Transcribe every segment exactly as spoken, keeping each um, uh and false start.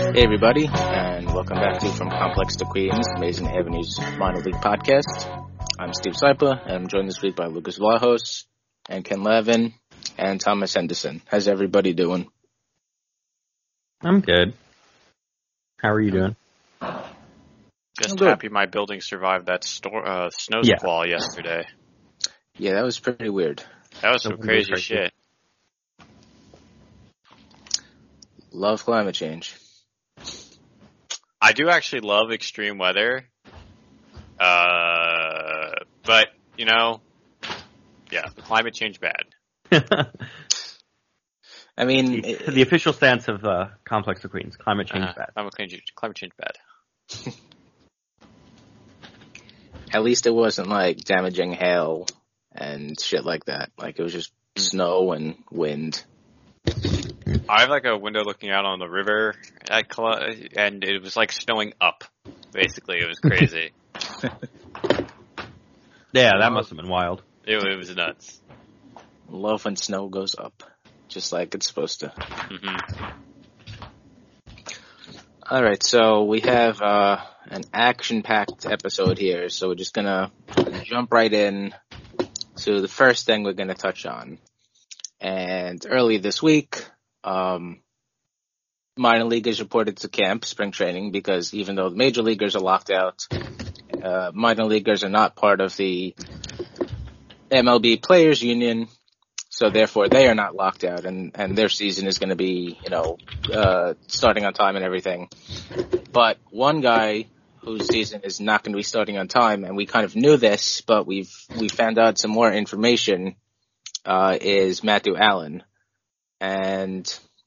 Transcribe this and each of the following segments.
Hey everybody, and welcome back to From Complex to Queens, Amazing Avenues Minor League Podcast. I'm Steve Sypa, and I'm joined this week by Lucas Vlahos, and Ken Lavin, and Thomas Henderson. How's everybody doing? I'm good. How are you doing? Just happy my building survived that sto- uh, snow Yeah. squall yesterday. Yeah, that was pretty weird. That was some crazy, crazy shit. Love climate change. I do actually love extreme weather. Uh, but, you know, yeah, climate change bad. I mean... the, it, the official stance of uh, Complex to Queens, climate change uh, bad. Climate change, climate change bad. At least it wasn't like damaging hail and shit like that. Like it was just mm. snow and wind. I have like a window looking out on the river, at Col- and it was like snowing up. Basically, it was crazy. Yeah, that must have been wild. It, it was nuts. Love when snow goes up, just like it's supposed to. Mm-hmm. All right, so we have uh, an action-packed episode here, so we're just gonna jump right in to the first thing we're gonna touch on. And early this week, um, minor leaguers reported to camp, spring training, because even though the major leaguers are locked out, uh, minor leaguers are not part of the M L B Players Union, so therefore they are not locked out, and, and their season is going to be, you know, uh, starting on time and everything. But one guy whose season is not going to be starting on time, and we kind of knew this, but we've we found out some more information. Uh, is Matthew Allan. And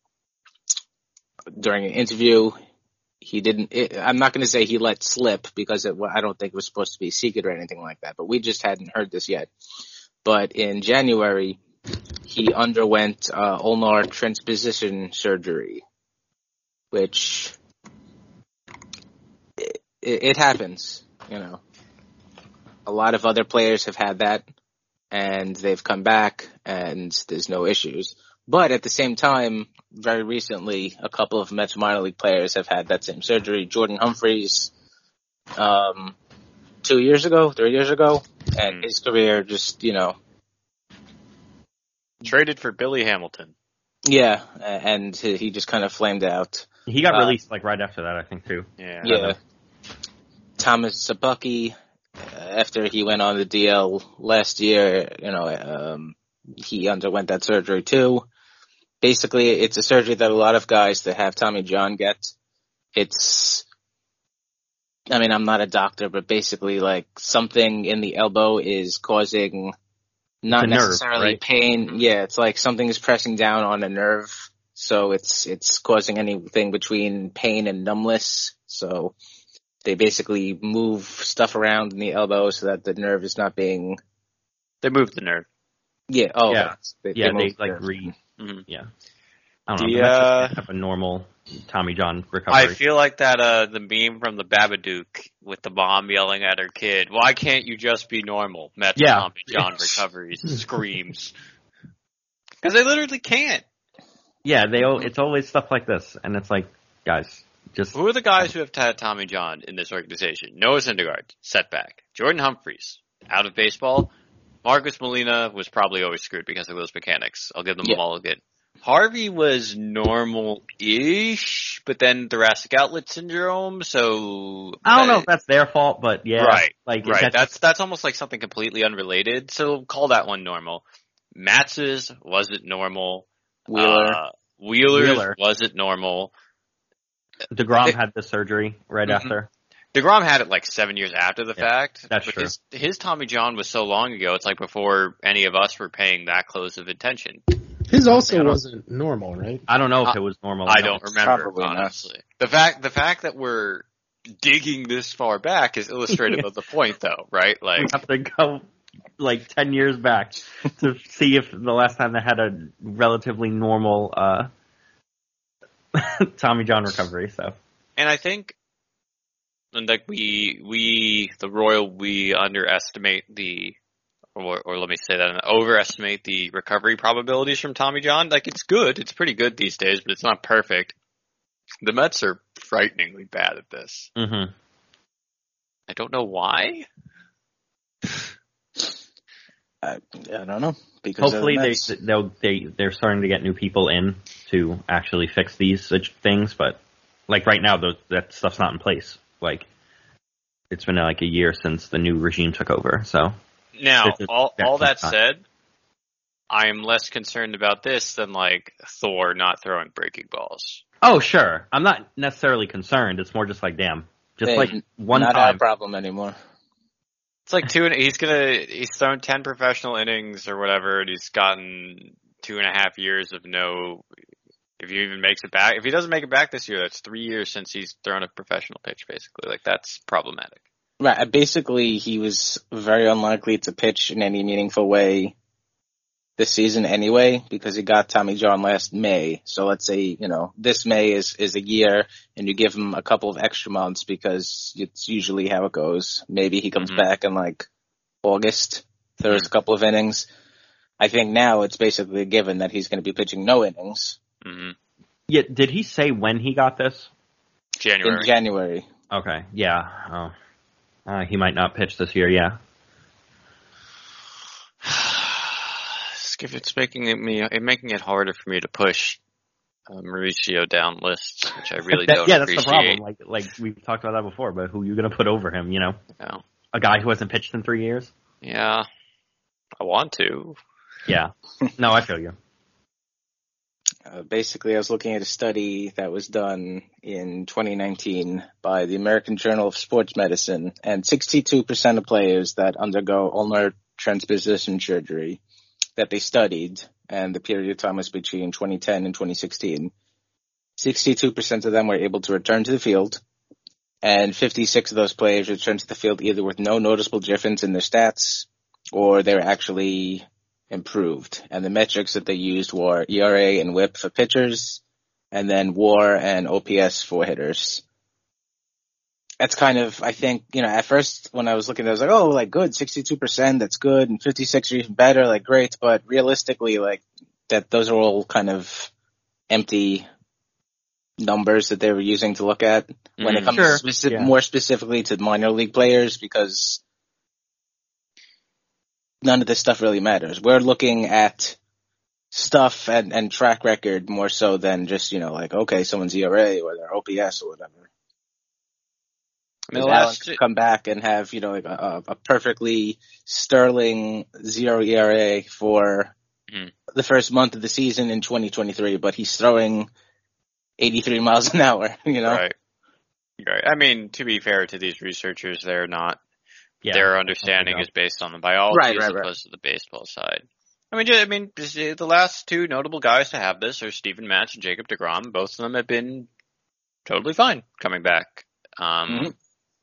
during an interview, he didn't, it, I'm not going to say he let slip because it, I don't think it was supposed to be secret or anything like that, but we just hadn't heard this yet. But in January, he underwent uh, ulnar transposition surgery, which it, it happens, you know. A lot of other players have had that. And they've come back, and there's no issues. But at the same time, very recently, a couple of Mets minor league players have had that same surgery. Jordan Humphreys, um, two years ago, three years ago, and mm. his career just, you know. Traded for Billy Hamilton. Yeah, and he just kind of flamed out. He got uh, released, like, right after that, I think, too. Yeah. Yeah. Thomas Sabucky. After he went on the D L last year, you know, um, he underwent that surgery too. Basically, it's a surgery that a lot of guys that have Tommy John get. It's, I mean, I'm not a doctor, but basically, like, something in the elbow is causing not necessarily nerve, right? pain. Yeah, it's like something is pressing down on a nerve, so it's it's causing anything between pain and numbness. So they basically move stuff around in the elbow so that the nerve is not being... They move the nerve. Yeah, oh, yeah, okay. they, yeah, they, they like read. Mm-hmm. Yeah. I don't the, know, uh, have a normal Tommy John recovery. I feel like that, uh, the meme from the Babadook with the mom yelling at her kid, why can't you just be normal? Mets yeah. Tommy John recoveries, screams. Because they literally can't. Yeah, they. It's always stuff like this, and it's like, guys... Just Who are the guys who have had Tommy John in this organization? Noah Syndergaard, setback. Jordan Humphreys, out of baseball. Marcus Molina was probably always screwed because of those mechanics. I'll give them yeah. a mulligan. Harvey was normal-ish, but then thoracic outlet syndrome, so... I don't know if that's their fault, but yeah. Right, like right. That's, that's that's almost like something completely unrelated, so call that one normal. Matz's wasn't normal. Wheeler. Uh, Wheeler's Wheeler. wasn't normal. DeGrom it, had the surgery right mm-hmm. after. DeGrom had it like seven years after the yeah, fact. That's but true. His, his Tommy John was so long ago, it's like before any of us were paying that close of attention. His also wasn't normal, right? I don't know if uh, it was normal. I don't remember, Probably honestly. Not. The fact the fact that we're digging this far back is illustrative yeah. of the point, though, right? Like we have to go like ten years back to see if the last time they had a relatively normal uh, Tommy John recovery, so... And I think, and like we, we, the Royal, we underestimate the, or, or let me say that, overestimate the recovery probabilities from Tommy John. Like, it's good. It's pretty good these days, but it's not perfect. The Mets are frighteningly bad at this. Mm-hmm. I don't know why. I, I don't know. Because Hopefully of the they Mets. they'll they they're starting to get new people in to actually fix these such things, but like right now, those that stuff's not in place. Like it's been like a year since the new regime took over, so. Now, This is all all that definitely not- said, I am less concerned about this than like Thor not throwing breaking balls. Oh, sure. I'm not necessarily concerned. It's more just like, damn. Just Hey, like one not time. our problem anymore. It's like two. And he's gonna. He's thrown ten professional innings or whatever, and he's gotten two and a half years of no. If he even makes it back, if he doesn't make it back this year, that's three years since he's thrown a professional pitch. Basically, like that's problematic. Right. Basically, he was very unlikely to pitch in any meaningful way this season anyway, because he got Tommy John last May. So let's say, you know, this May is, is a year and you give him a couple of extra months because it's usually how it goes. Maybe he comes Mhm. back in like August, throws a couple of innings. I think now it's basically a given that he's going to be pitching no innings hmm Yeah, did he say when he got this? January. in January. Okay, yeah. Oh. Uh, he might not pitch this year, yeah. Skip, it's making it me. It's making it harder for me to push uh, Mauricio down lists, which I really That- don't yeah, that's the appreciate. problem. Like, like we've talked about that before, but who are you going to put over him, you know? Yeah. A guy who hasn't pitched in three years? Yeah, I want to. Yeah. No, I feel you. Uh, basically, I was looking at a study that was done in twenty nineteen by the American Journal of Sports Medicine, and sixty-two percent of players that undergo ulnar transposition surgery that they studied, and the period of time was between twenty ten and twenty sixteen, sixty-two percent of them were able to return to the field, and fifty-six of those players returned to the field either with no noticeable difference in their stats, or they were actually improved. And the metrics that they used were E R A and whip for pitchers, and then WAR and O P S for hitters. That's kind of, I think, you know, at first when I was looking, I was like, oh, like good, sixty-two percent, that's good, and fifty-six are even better, like great, but realistically, like, that those are all kind of empty numbers that they were using to look at when it Mhm. comes Sure. speci- Yeah. more specifically to minor league players, because none of this stuff really matters. We're looking at stuff and, and track record more so than just, you know, like, okay, someone's E R A or their O P S or whatever. I mean, Because the Allen last could come back and have, you know, like a, a perfectly sterling zero E R A for Mhm. the first month of the season in twenty twenty-three, but he's throwing eighty-three miles an hour, you know? right, right. I mean, to be fair to these researchers, they're not. Yeah. Their understanding is based on the biology Right, as right, right. opposed to the baseball side. I mean, ju- I mean, just, uh, the last two notable guys to have this are Stephen Matz and Jacob deGrom. Both of them have been totally fine coming back. Um, Mhm.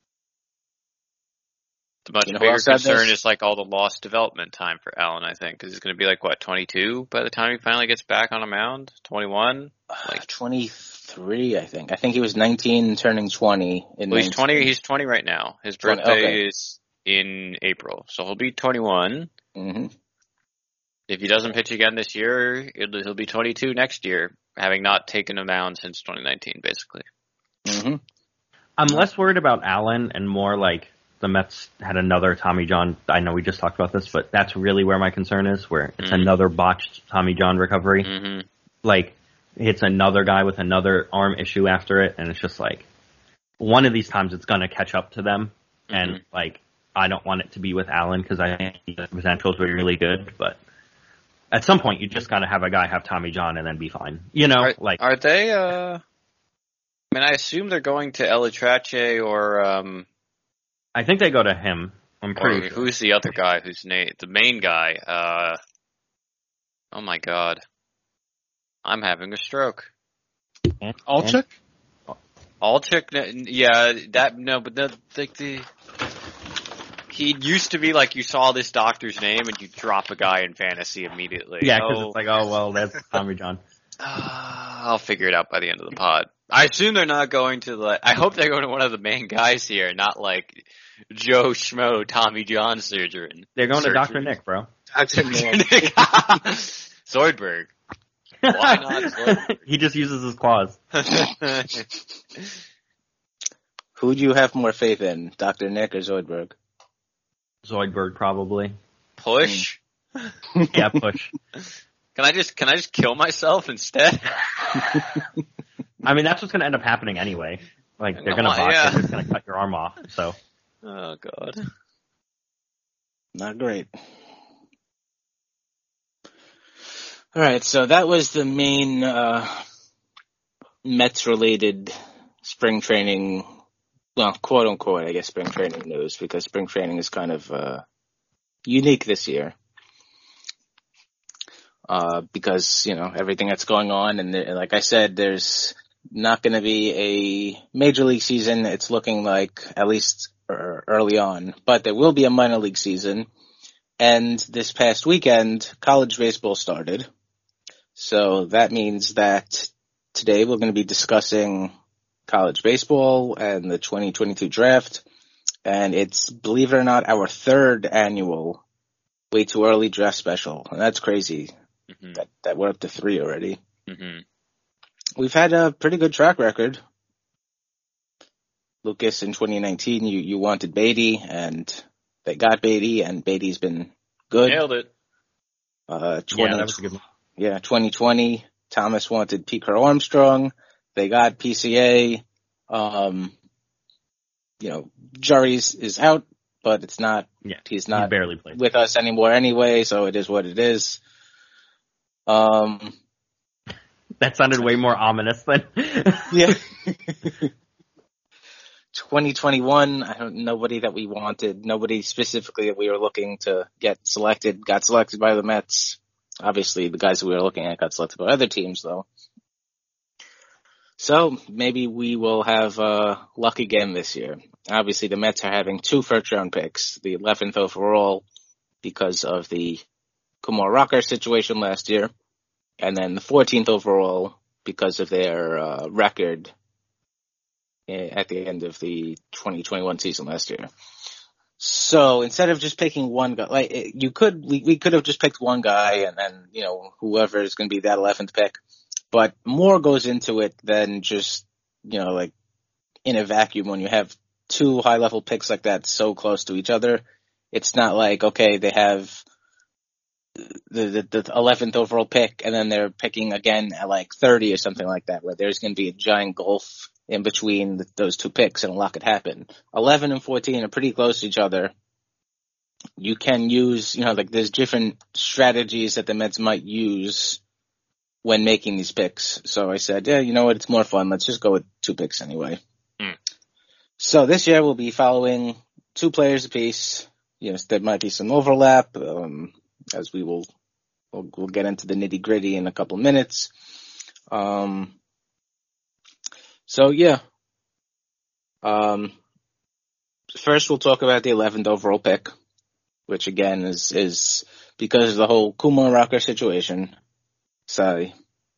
The much You know who bigger else had concern this? is like all the lost development time for Allen, I think, because he's going to be like, what, twenty-two by the time he finally gets back on a mound? twenty-one? Like twenty-three, I think. I think he was nineteen turning twenty in Well, he's nineteen. twenty, he's twenty right now. His twenty, birthday okay. is in April, so he'll be twenty-one. Mm-hmm. If he doesn't pitch again this year, it'll, he'll be twenty-two next year, having not taken a mound since twenty nineteen, basically. Mm-hmm. I'm less worried about Allen and more like the Mets had another Tommy John. I know we just talked about this, but that's really where my concern is, where it's Mhm. another botched Tommy John recovery. Mm-hmm. Like, it's another guy with another arm issue after it, and it's just like, one of these times it's going to catch up to them, and Mhm. like, I don't want it to be with Allen because I think the potential is really good, but at some point you just got to have a guy have Tommy John and then be fine. You know, Are, like, are they, uh, I mean, I assume they're going to Elitrache or, um, I think they go to him. I'm or pretty sure. who's the other guy who's name, the main guy, uh, oh my god. I'm having a stroke. Alchuk? Alchuk, n- yeah, that, no, but the, the, the, he used to be like you saw this doctor's name and you drop a guy in fantasy immediately. Yeah, because Oh, it's like, oh, well, that's Tommy John. uh, I'll figure it out by the end of the pod. I assume they're not going to like, I hope they're going to one of the main guys here, not like Joe Schmo, Tommy John surgeon. They're going to Surgery. Doctor Nick, bro. Doctor Nick. Zoidberg. Why not Zoidberg? He just uses his claws. Who do you have more faith in, Doctor Nick or Zoidberg? Zoidberg probably. Push. Yeah, push. Can I just can I just kill myself instead? I mean, that's what's going to end up happening anyway. Like, they're going to No, box yeah. it, it's going to cut your arm off, so. Oh, God. Not great. All right, so that was the main uh, Mets-related spring training, well, quote-unquote, I guess, spring training news, because spring training is kind of uh, unique this year. Uh, because, you know, everything that's going on, and, and like I said, there's not going to be a major league season. It's looking like, at least early on, but there will be a minor league season. And this past weekend, college baseball started. So that means that today we're going to be discussing college baseball and the twenty twenty-two draft. And it's, believe it or not, our third annual Way Too Early draft special. And that's crazy. Mm-hmm. That, that we're up to three already. Mm-hmm. We've had a pretty good track record. Lucas, in twenty nineteen, you, you wanted Beatty, and they got Beatty, and Beatty's been good. Nailed it. Uh, twenty, yeah, that was a good one. Yeah, twenty twenty, Thomas wanted Pico Armstrong. They got P C A. Um, you know, Jury's is out, but it's not, yeah, he's not he barely played with us anymore anyway, so it is what it is. Um, that sounded way more ominous than. Yeah. twenty twenty-one, I don't, nobody that we wanted, nobody specifically that we were looking to get selected, got selected by the Mets. Obviously, the guys that we were looking at got selected by other teams, though. So maybe we will have uh, luck again this year. Obviously, the Mets are having two first-round picks, the eleventh overall because of the Kumar Rocker situation last year, and then the fourteenth overall because of their uh, record at the end of the twenty twenty-one season last year. So instead of just picking one guy, like you could, we, we could have just picked one guy and then, you know, whoever is going to be that eleventh pick. But more goes into it than just, you know, like in a vacuum when you have two high level picks like that so close to each other. It's not like, okay, they have the, the, the eleventh overall pick and then they're picking again at like thirty or something like that, where there's going to be a giant gulf in between the, those two picks, and a lot could happen. eleven and fourteen are pretty close to each other. You can use, you know, like there's different strategies that the Mets might use when making these picks. So I said, yeah, you know what, it's more fun. Let's just go with two picks anyway. Mm. So this year we'll be following two players apiece. Yes, there might be some overlap, um, as we will, we'll, we'll get into the nitty gritty in a couple minutes. Um, So yeah, um, first we'll talk about the eleventh overall pick, which again is, is because of the whole Kumar Rocker situation. Sorry.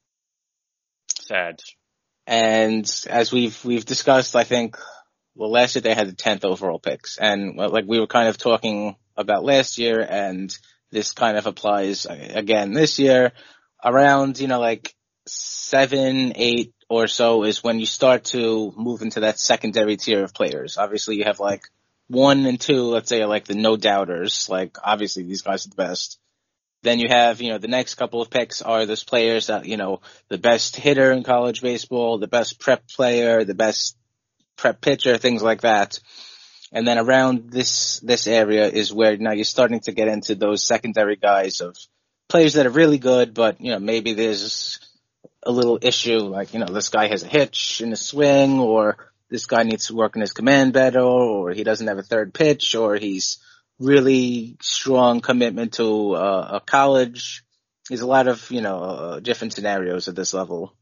Sad. And as we've, we've discussed, I think, well, last year they had the tenth overall picks, and well, like we were kind of talking about last year, and this kind of applies again this year, around, you know, like seven, eight, or so is when you start to move into that secondary tier of players. Obviously, you have like one and two, let's say, are like the no doubters. Like, obviously, these guys are the best. Then you have, you know, the next couple of picks are those players that, you know, the best hitter in college baseball, the best prep player, the best prep pitcher, things like that. And then around this, this area is where now you're starting to get into those secondary guys of players that are really good, but, you know, maybe there's a little issue, like, you know, this guy has a hitch in his swing, or this guy needs to work on his command better, or he doesn't have a third pitch, or he's really strong commitment to uh, a college. There's a lot of, you know, uh, different scenarios at this level.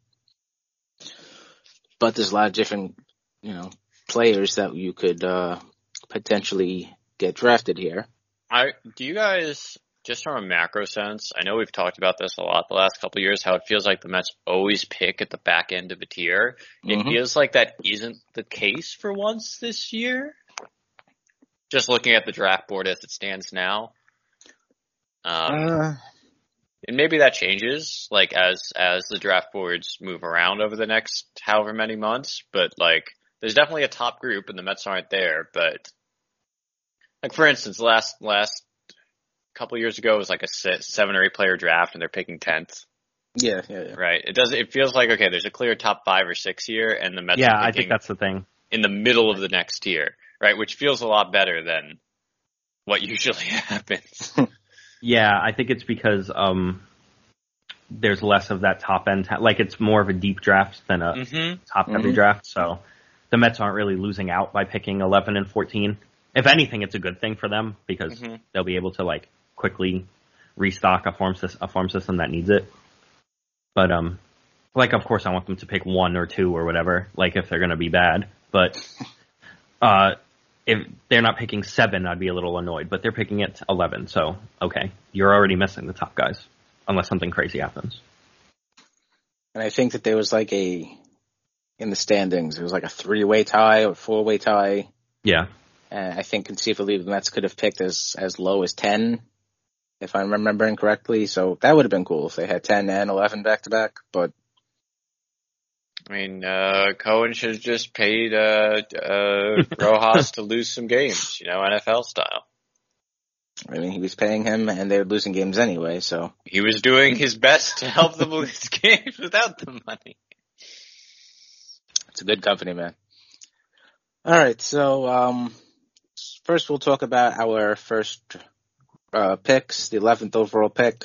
But there's a lot of different, you know, players that you could uh, potentially get drafted here. I do you guys, just from a macro sense, I know we've talked about this a lot the last couple of years, how it feels like the Mets always pick at the back end of a tier. Mm-hmm. It feels like that isn't the case for once this year. Just looking at the draft board as it stands now. Um, uh, and maybe that changes, like, as, as the draft boards move around over the next however many months, but, like, there's definitely a top group, and the Mets aren't there. But like for instance, last last couple years ago it was like a seven or eight player draft, and they're picking tenth. Yeah, yeah, yeah. Right. It does. It feels like okay. There's a clear top five or six here, and the Mets. Yeah, are I think that's the thing. In the middle of the next tier, right? Which feels a lot better than what usually happens. Yeah, I think it's because um, there's less of that top end. Ta- like it's more of a deep draft than a mm-hmm. top heavy mm-hmm. draft. So the Mets aren't really losing out by picking eleven and fourteen. If anything, it's a good thing for them because mm-hmm. they'll be able to like quickly restock a farm system, a farm system that needs it. But um, like of course I want them to pick one or two or whatever. Like if they're going to be bad, but uh, if they're not picking seven, I'd be a little annoyed. But they're picking it eleven, so okay, you're already missing the top guys unless something crazy happens. And I think that there was like a in the standings, it was like a three-way tie or four-way tie. Yeah. And I think conceivably the Mets could have picked as, as low as ten, if I'm remembering correctly. So that would have been cool if they had ten and eleven back to back. But I mean, uh, Cohen should have just paid uh, uh, Rojas to lose some games, you know, N F L style. I mean, he was paying him, and they were losing games anyway. So he was doing his best to help them lose games without the money. It's a good company, man. All right, so um. First, we'll talk about our first uh, picks, the eleventh overall pick.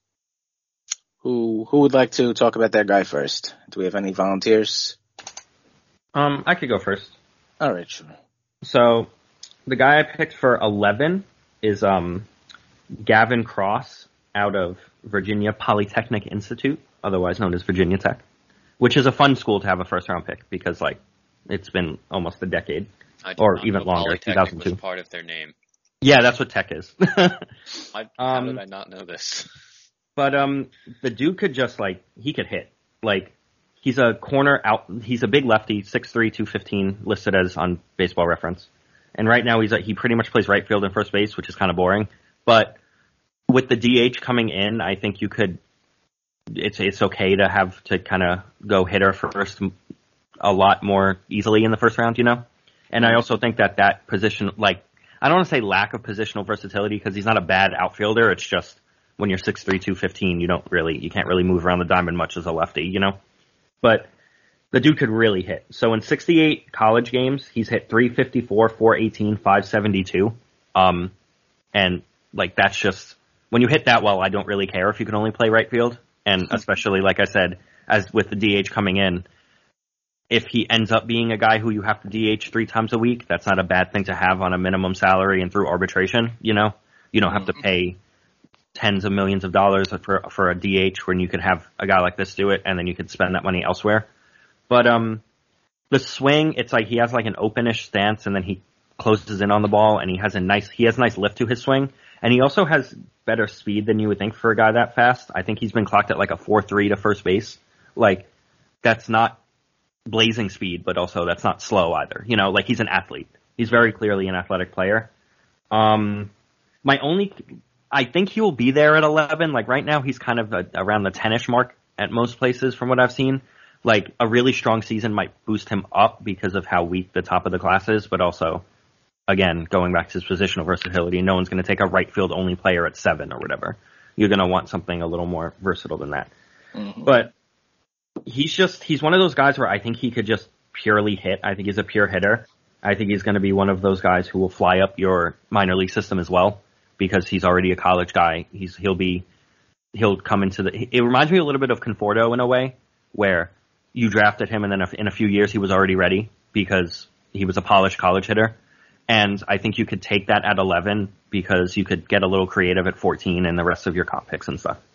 Who who would like to talk about that guy first? Do we have any volunteers? Um, I could go first. All right, sure. So, the guy I picked for eleven is um, Gavin Cross out of Virginia Polytechnic Institute, otherwise known as Virginia Tech, which is a fun school to have a first-round pick because, like, it's been almost a decade. Or even longer, two thousand two. Was part of their name. Yeah, that's what Tech is. I, how um, did I not know this? But um, the dude could just like he could hit. Like he's a corner out. He's a big lefty, six three, two fifteen, listed as on Baseball Reference. And right now he's a, he pretty much plays right field and first base, which is kind of boring. But with the D H coming in, I think you could. It's it's okay to have to kind of go hitter first a lot more easily in the first round, you know. And I also think that that position, like, I don't want to say lack of positional versatility because he's not a bad outfielder. It's just when you're six three, two fifteen, you don't really, you can't really move around the diamond much as a lefty, you know? But the dude could really hit. So in sixty-eight college games, he's hit three fifty-four, four eighteen, five seventy-two. Um, and, like, that's just, when you hit that well, I don't really care if you can only play right field. And especially, like I said, as with the D H coming in, if he ends up being a guy who you have to D H three times a week, that's not a bad thing to have on a minimum salary and through arbitration, you know? You don't have to pay tens of millions of dollars for for a D H when you could have a guy like this do it and then you could spend that money elsewhere. But um the swing, it's like he has like an openish stance and then he closes in on the ball and he has a nice he has a nice lift to his swing. And he also has better speed than you would think for a guy that fast. I think he's been clocked at like a four three to first base. Like that's not blazing speed, but also that's not slow either. You know, like he's an athlete. He's very clearly an athletic player. Um, my only, I think he will be there at eleven. Like right now, he's kind of a, around the ten-ish mark at most places from what I've seen. Like a really strong season might boost him up because of how weak the top of the class is, but also, again, going back to his positional versatility, no one's going to take a right field only player at seven or whatever. You're going to want something a little more versatile than that. Mm-hmm. But he's just, he's one of those guys where I think he could just purely hit. I think he's a pure hitter. I think he's going to be one of those guys who will fly up your minor league system as well because he's already a college guy. He's, he'll be, he'll come into the, it reminds me a little bit of Conforto in a way where you drafted him and then in a few years he was already ready because he was a polished college hitter. And I think you could take that at eleven because you could get a little creative at fourteen and the rest of your comp picks and stuff.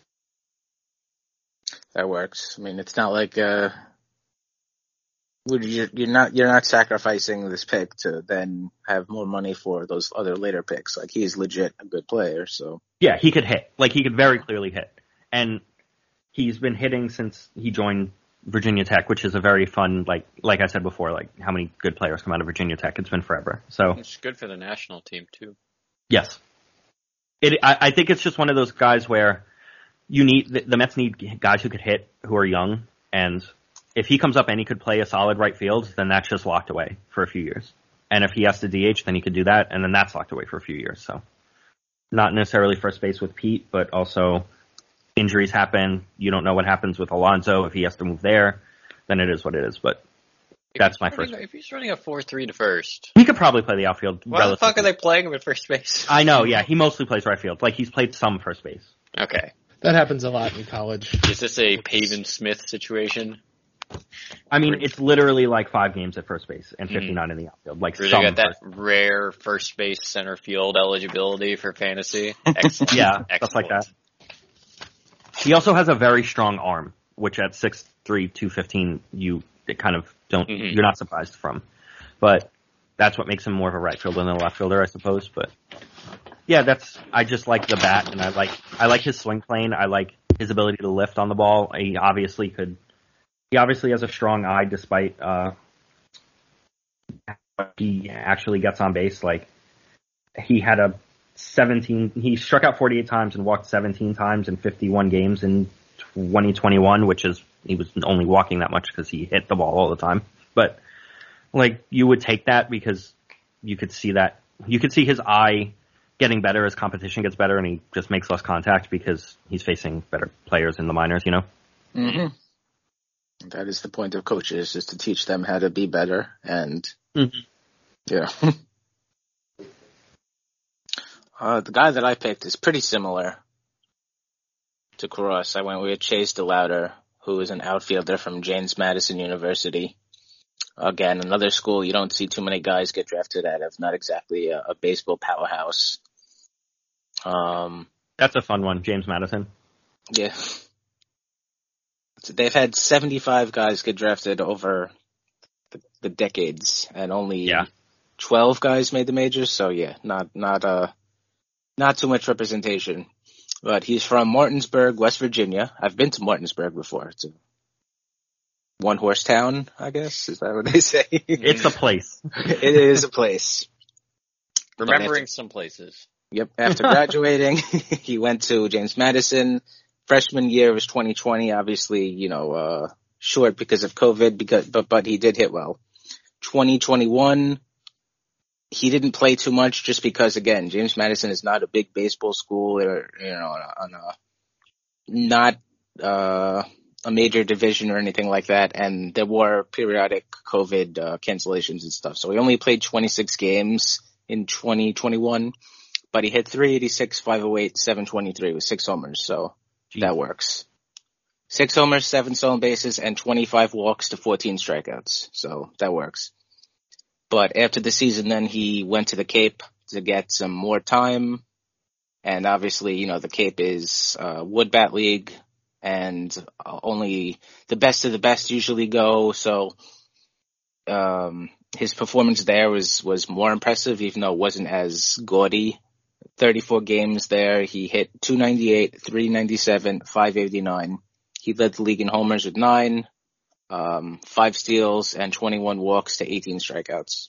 That works. I mean, it's not like uh, would you, you're not you're not sacrificing this pick to then have more money for those other later picks. Like he's legit a good player. So yeah, he could hit. Like he could very clearly hit, and he's been hitting since he joined Virginia Tech, which is a very fun. Like like I said before, like how many good players come out of Virginia Tech? It's been forever. So it's good for the national team too. Yes, it. I, I think it's just one of those guys where. You need the, the Mets need guys who could hit, who are young, and if he comes up and he could play a solid right field, then that's just locked away for a few years. And if he has to D H, then he could do that, and then that's locked away for a few years. So not necessarily first base with Pete, but also injuries happen. You don't know what happens with Alonso. If he has to move there, then it is what it is. But if that's my running, first. If he's running a four three to first, he could probably play the outfield. Why the fuck are they playing him at first base? I know, yeah. He mostly plays right field. Like, he's played some first base. Okay. That happens a lot in college. Is this a Pavin Smith situation? I mean, it's literally like five games at first base and fifty-nine mm. in the outfield. Like, Where some they got that first rare first base center field eligibility for fantasy. Excellent. Yeah, Excellent. stuff like that. He also has a very strong arm, which at six three, two fifteen, you kind of don't, mm-hmm. you're not surprised from. But that's what makes him more of a right fielder than a left fielder, I suppose. But yeah, that's, I just like the bat, and I like, I like his swing plane. I like his ability to lift on the ball. He obviously could, he obviously has a strong eye despite, uh, he actually gets on base. Like, he had a seventeen, he struck out forty-eight times and walked seventeen times in fifty-one games in twenty twenty-one, which is, he was only walking that much because he hit the ball all the time. But, like, you would take that because you could see that, you could see his eye getting better as competition gets better, and he just makes less contact because he's facing better players in the minors, you know? Mm-hmm. That is the point of coaches, is to teach them how to be better, and mm-hmm. yeah. uh, the guy that I picked is pretty similar to Cross. I went with Chase DeLauder, who is an outfielder from James Madison University. Again, another school you don't see too many guys get drafted out of, not exactly a, a baseball powerhouse. Um, That's a fun one, James Madison. Yeah. So they've had seventy-five guys get drafted over the, the decades, and only yeah. twelve guys made the majors. So yeah, not not uh not too much representation. But he's from Martinsburg, West Virginia. I've been to Martinsburg before. It's a one horse town, I guess. Is that what they say? It's a place. It is a place. Remembering after, some places. Yep. After graduating, he went to James Madison. Freshman year was twenty twenty, obviously, you know, uh, short because of COVID, because, but, but he did hit well. twenty twenty-one, he didn't play too much just because, again, James Madison is not a big baseball school, or, you know, on a, not, uh, a major division or anything like that. And there were periodic COVID, uh, cancellations and stuff. So he only played twenty-six games in twenty twenty-one, but he hit three eighty-six, five oh eight, seven twenty-three with six homers. So Jeez. That works. Six homers, seven stolen bases, and twenty-five walks to fourteen strikeouts. So that works. But after the season, then he went to the Cape to get some more time. And obviously, you know, the Cape is uh wood bat league, and only the best of the best usually go. So um his performance there was, was more impressive, even though it wasn't as gaudy. thirty-four games there. He hit two ninety-eight, three ninety-seven, five eighty-nine. He led the league in homers with nine, um, five steals, and twenty-one walks to eighteen strikeouts.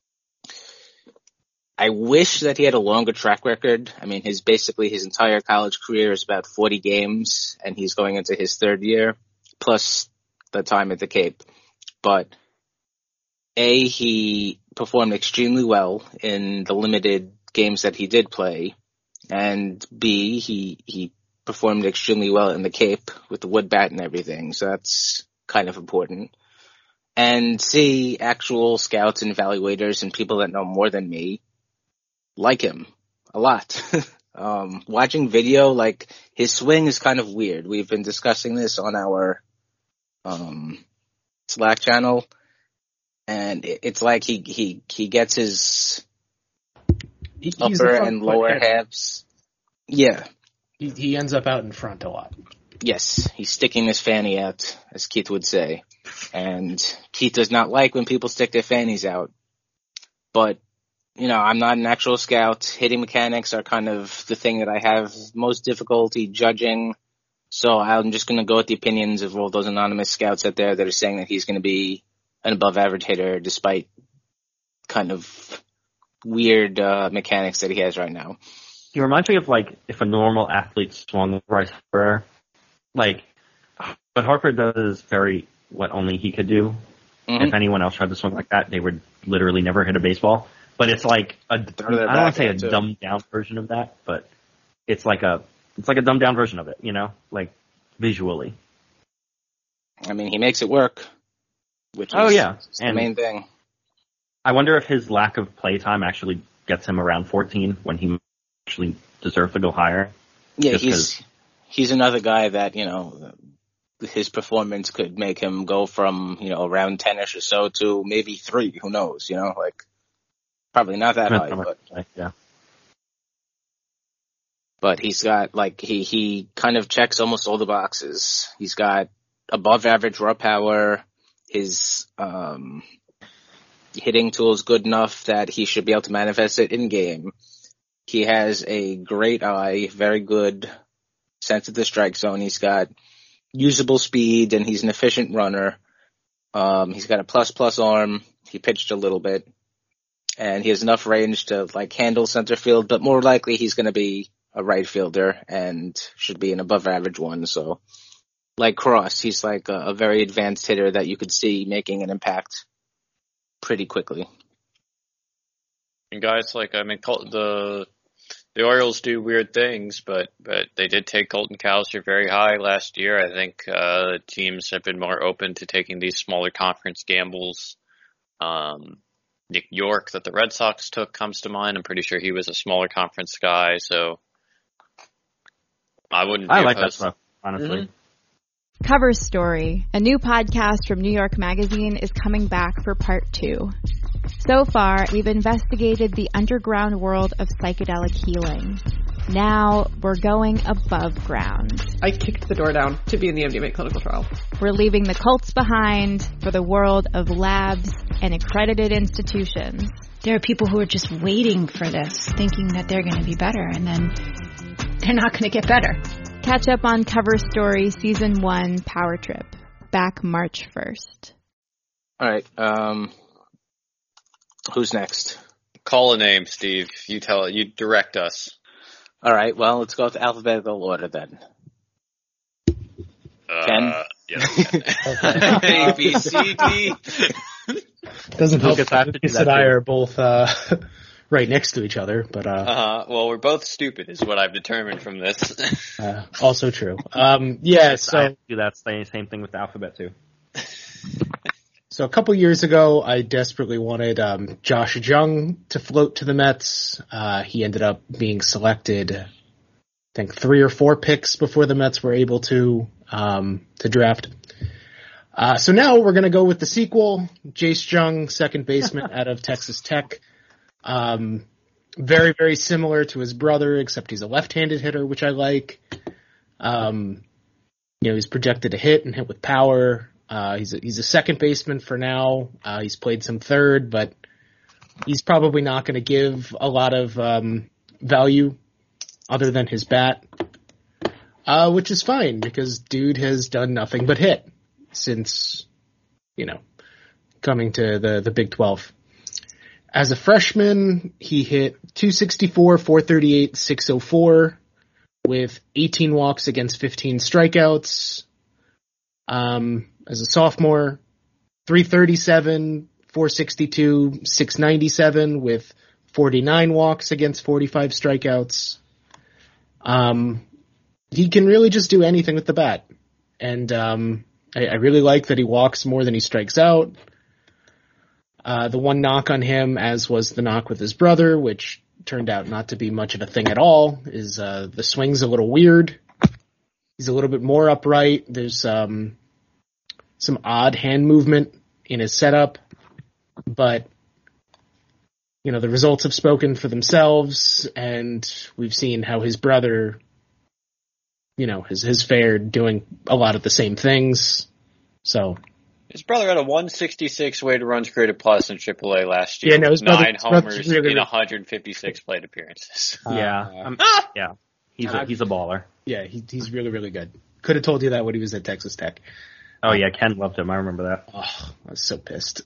I wish that he had a longer track record. I mean, his basically his entire college career is about forty games, and he's going into his third year, plus the time at the Cape. But A, he performed extremely well in the limited games that he did play, and B, he he performed extremely well in the Cape with the wood bat and everything, so that's kind of important. And C, actual scouts and evaluators and people that know more than me like him a lot. um, watching video, like, his swing is kind of weird. We've been discussing this on our um, Slack channel, and it's like he he he gets his He's upper and lower halves. Yeah. He, he ends up out in front a lot. Yes, he's sticking his fanny out, as Keith would say. And Keith does not like when people stick their fannies out. But, you know, I'm not an actual scout. Hitting mechanics are kind of the thing that I have most difficulty judging. So I'm just going to go with the opinions of all those anonymous scouts out there that are saying that he's going to be an above average hitter despite kind of weird uh, mechanics that he has right now. He reminds me of, like, if a normal athlete swung Bryce Harper. Like, what Harper does is very, what only he could do. Mm-hmm. If anyone else tried to swing like that, they would literally never hit a baseball. But it's like a, I don't want to say a too. dumbed down version of that, but it's like a, it's like a dumbed down version of it, you know, like visually. I mean, he makes it work, which is oh, yeah. the and main thing. I wonder if his lack of play time actually gets him around fourteen when he actually deserves to go higher. Yeah, Just he's he's another guy that, you know, his performance could make him go from, you know, around ten-ish or so to maybe three. Who knows, you know, like probably not that high, but yeah. But he's got, like, he, he kind of checks almost all the boxes. He's got above average raw power. His um, hitting tool is good enough that he should be able to manifest it in game. He has a great eye, very good sense of the strike zone. He's got usable speed, and he's an efficient runner. Um, he's got a plus plus arm. He pitched a little bit, and he has enough range to, like, handle center field. But more likely, he's going to be a right fielder and should be an above average one. So, like Cross, he's like a, a very advanced hitter that you could see making an impact pretty quickly. And guys, like, I mean, Col- the the Orioles do weird things, but but they did take Colton Cowser very high last year. I think uh, teams have been more open to taking these smaller conference gambles. Um, Nick York, that the Red Sox took, comes to mind. I'm pretty sure he was a smaller conference guy, so I wouldn't. Be I like that opposed. stuff, honestly. Mm-hmm. Cover Story, a new podcast from New York Magazine, is coming back for part two. So far, we've investigated the underground world of psychedelic healing. Now, we're going above ground. I kicked the door down to be in the M D M A clinical trial. We're leaving the cults behind for the world of labs and accredited institutions. There are people who are just waiting for this, thinking that they're going to be better, and then they're not going to get better. Catch up on Cover Story Season one Power Trip, back March first. All right. Um, who's next? Call a name, Steve. You tell it. You direct us. All right. Well, let's go with alphabetical order then. Uh, Ken? Yeah. A, B, C, D. Doesn't help Lucas, I have to do Lucas that and I too. are both uh, right next to each other, but uh, Uh-huh. Well, we're both stupid is what I've determined from this. uh, also true. Um, yeah, I so do that same, same thing with the alphabet too. so a couple years ago, I desperately wanted um, Josh Jung to float to the Mets. Uh, he ended up being selected, I think, three or four picks before the Mets were able to um, to draft. Uh, so now we're going to go with the sequel, Jace Jung, second baseman out of Texas Tech. Um, very, very similar to his brother, except he's a left-handed hitter, which I like. Um, you know, he's projected to hit and hit with power. Uh, he's a, he's a second baseman for now. Uh, he's played some third, but he's probably not going to give a lot of um, value other than his bat, uh, which is fine because dude has done nothing but hit since, you know, coming to the, the Big twelve. As a freshman, he hit two sixty-four, four thirty-eight, six oh four with eighteen walks against fifteen strikeouts. Um, as a sophomore, three thirty-seven, four sixty-two, six ninety-seven with forty-nine walks against forty-five strikeouts. Um, he can really just do anything with the bat. And, um, I, I really like that he walks more than he strikes out. Uh, the one knock on him, as was the knock with his brother, which turned out not to be much of a thing at all, is, uh, the swing's a little weird. He's a little bit more upright. There's, um, some odd hand movement in his setup, but, you know, the results have spoken for themselves, and we've seen how his brother, you know, has, has fared doing a lot of the same things. So, His brother had a one sixty-six weighted runs created plus in triple A last year. Yeah, no, his with nine brother- his brother's homers really in good. one hundred fifty-six plate appearances. yeah, Uh, um, yeah. He's a, he's a baller. yeah, he, he's really, really good. Could have told you that when he was at Texas Tech. Oh yeah, Ken loved him. I remember that. Oh, I was so pissed.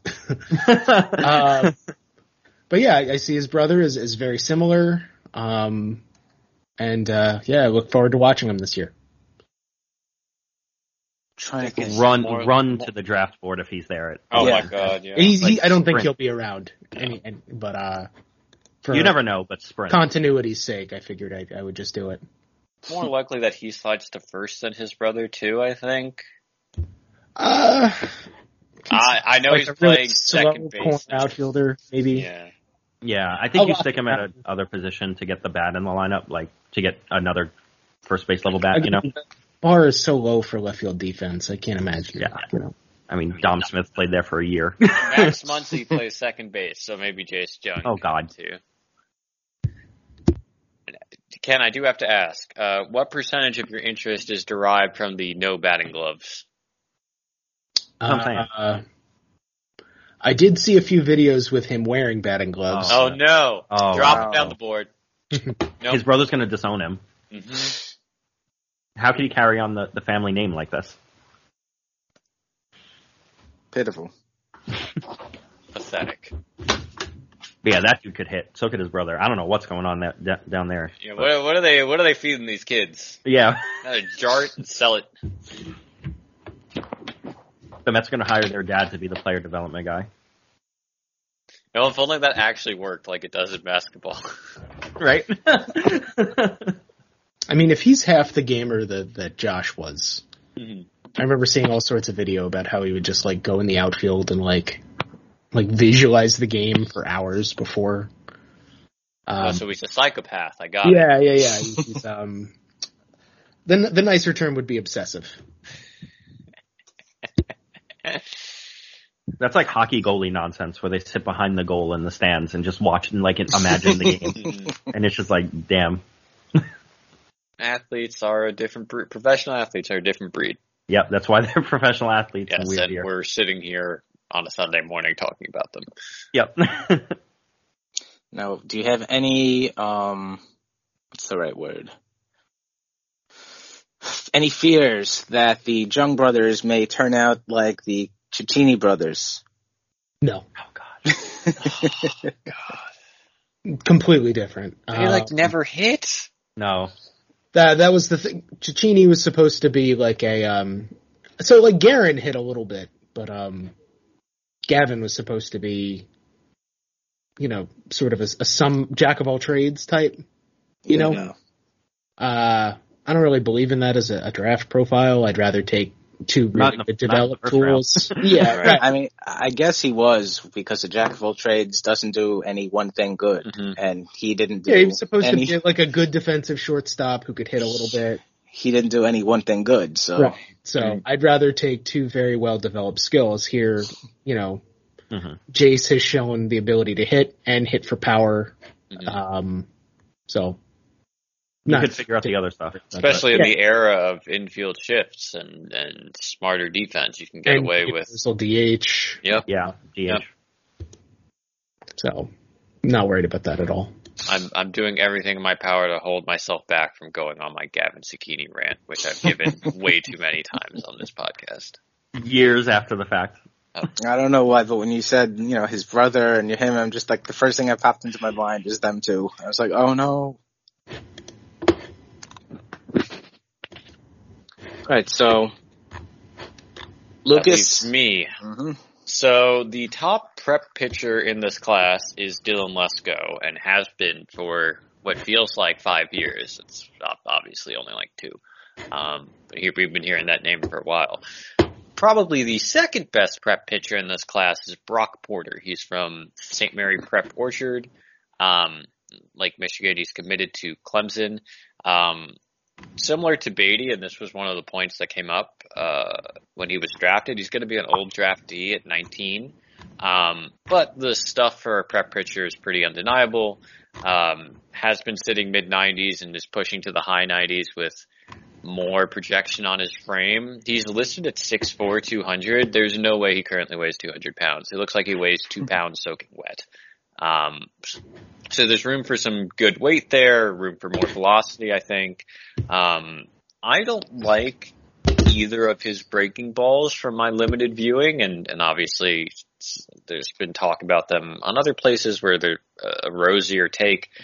uh, but yeah, I, I see his brother is, is very similar. Um, and, uh, yeah, I look forward to watching him this year. trying to think. Run, more- run more- to the draft board if he's there. At, Oh Yeah. my god, yeah. He's, he, Like I don't think sprint. he'll be around. Any, any, but uh, for you never know, but sprint. continuity's sake, I figured I, I would just do it. More likely that he slides to first than his brother too, I think. Uh, I I know like he's a really playing slow second corner base. outfielder, maybe. Yeah. Yeah, I think you Oh, stick him at another position to get the bat in the lineup, like to get another first base level bat. You know, Again, the bar is so low for left field defense. I can't imagine. Yeah. You know. I mean, Dom Smith played there for a year. Max Muncy plays second base, so maybe Jace Jung. Oh, God. Too. Ken, I do have to ask, uh, what percentage of your interest is derived from the no batting gloves? I'm saying. Uh, I did see a few videos with him wearing batting gloves. Oh no! Oh, Drop wow. it down the board. Nope. His brother's going to disown him. Mhm. How could he carry on the, the family name like this? Pitiful. Pathetic. But yeah, that dude could hit. So could his brother. I don't know what's going on that, that down there. Yeah, But- what, what are they? What are they feeding these kids? yeah. Uh, jar it and sell it. The Mets are going to hire their dad to be the player development guy. No, if only that actually worked like it does in basketball. Right? I mean, if he's half the gamer that, that Josh was, Mhm. I remember seeing all sorts of video about how he would just like go in the outfield and like like visualize the game for hours before. Um, Oh, so he's a psychopath. I got it. yeah, yeah, yeah. He's, he's, um, the the nicer term would be obsessive. That's like hockey goalie nonsense where they sit behind the goal in the stands and just watch and like imagine the game. Mhm. And it's just like, damn. Athletes are a different breed. Professional athletes are a different breed. Yep, that's why they're professional athletes and Yes, we're and here. we're sitting here on a Sunday morning talking about them. Yep. Now, do you have any, um, what's the right word? Any fears that the Jung brothers may turn out like the Cecchini brothers? No, Oh god. completely different. They Uh, like never hit. No. That that was the thing. Cecchini was supposed to be like a um. So like Garen hit a little bit, but um, Gavin was supposed to be, you know, sort of a, a some jack of all trades type. You know, Yeah. uh, I don't really believe in that as a, a draft profile. I'd rather take two Not really in the- good not in the developed first round. tools. yeah, Right. right. I mean, I guess he was, because the jack of all trades doesn't do any one thing good, Mhm. and he didn't do Yeah, he was supposed any, to be like a good defensive shortstop who could hit a little bit. he didn't do any one thing good, so. Right. So I'd rather take two very well developed skills here. You know, hmm Jace has shown the ability to hit and hit for power. Mhm. Um, so You not could figure out the other stuff. Especially in Yeah. the era of infield shifts and, and smarter defense, you can get and away with. universal D H. Yep. Yeah, D H. Yep. So not worried about that at all. I'm I'm doing everything in my power to hold myself back from going on my Gavin Cecchini rant, which I've given way too many times on this podcast. Years after the fact. I don't know why, but when you said, you know, his brother and him, I'm just like, the first thing that popped into my mind is them two. I was like, oh no. Alright, so, That Lucas. leaves me. Mhm. So the top prep pitcher in this class is Dylan Lesko and has been for what feels like five years. It's ob- obviously only like two. Um, but here, we've been hearing that name for a while. Probably the second best prep pitcher in this class is Brock Porter. He's from Saint Mary Prep Orchard. Um, like Michigan, he's committed to Clemson. Um, similar to Beatty, and this was one of the points that came up uh, when he was drafted, he's going to be an old draftee at nineteen. Um, but the stuff for a prep pitcher is pretty undeniable. Um, has been sitting mid nineties and is pushing to the high nineties with more projection on his frame. He's listed at six foot four, two hundred. There's no way he currently weighs two hundred pounds. It looks like he weighs two pounds soaking wet. Um, so there's room for some good weight there, room for more velocity, I think. Um, I don't like either of his breaking balls from my limited viewing, and, and obviously there's been talk about them on other places where they're a rosier take.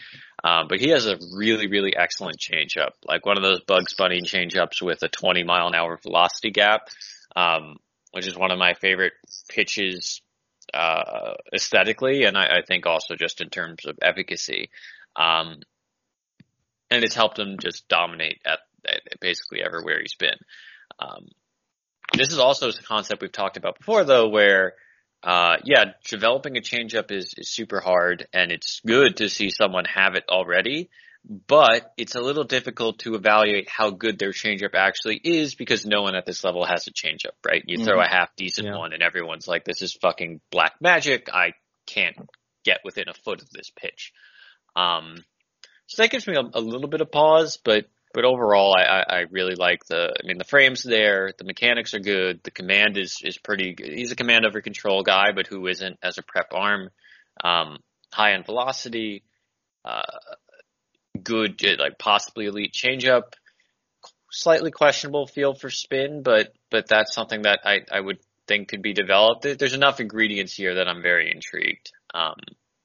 Um, but he has a really, really excellent changeup, like one of those Bugs Bunny changeups with a twenty mile an hour velocity gap, um, which is one of my favorite pitches uh, aesthetically, and I, I think also just in terms of efficacy. Um, and it's helped him just dominate at, at basically everywhere he's been. Um, this is also a concept we've talked about before, though, where Uh, yeah, developing a changeup is, is super hard, and it's good to see someone have it already, but it's a little difficult to evaluate how good their changeup actually is because no one at this level has a changeup, right? You mm-hmm. throw a half decent yeah. one and everyone's like, this is fucking black magic. I can't get within a foot of this pitch. Um, so that gives me a, a little bit of pause, but But overall, I, I really like the, I mean, the frame's there, the mechanics are good, the command is, is pretty good. He's a command over control guy, but who isn't as a prep arm, um, high end velocity, uh, good, like possibly elite changeup, slightly questionable feel for spin, but, but that's something that I, I would think could be developed. There's enough ingredients here that I'm very intrigued. Um,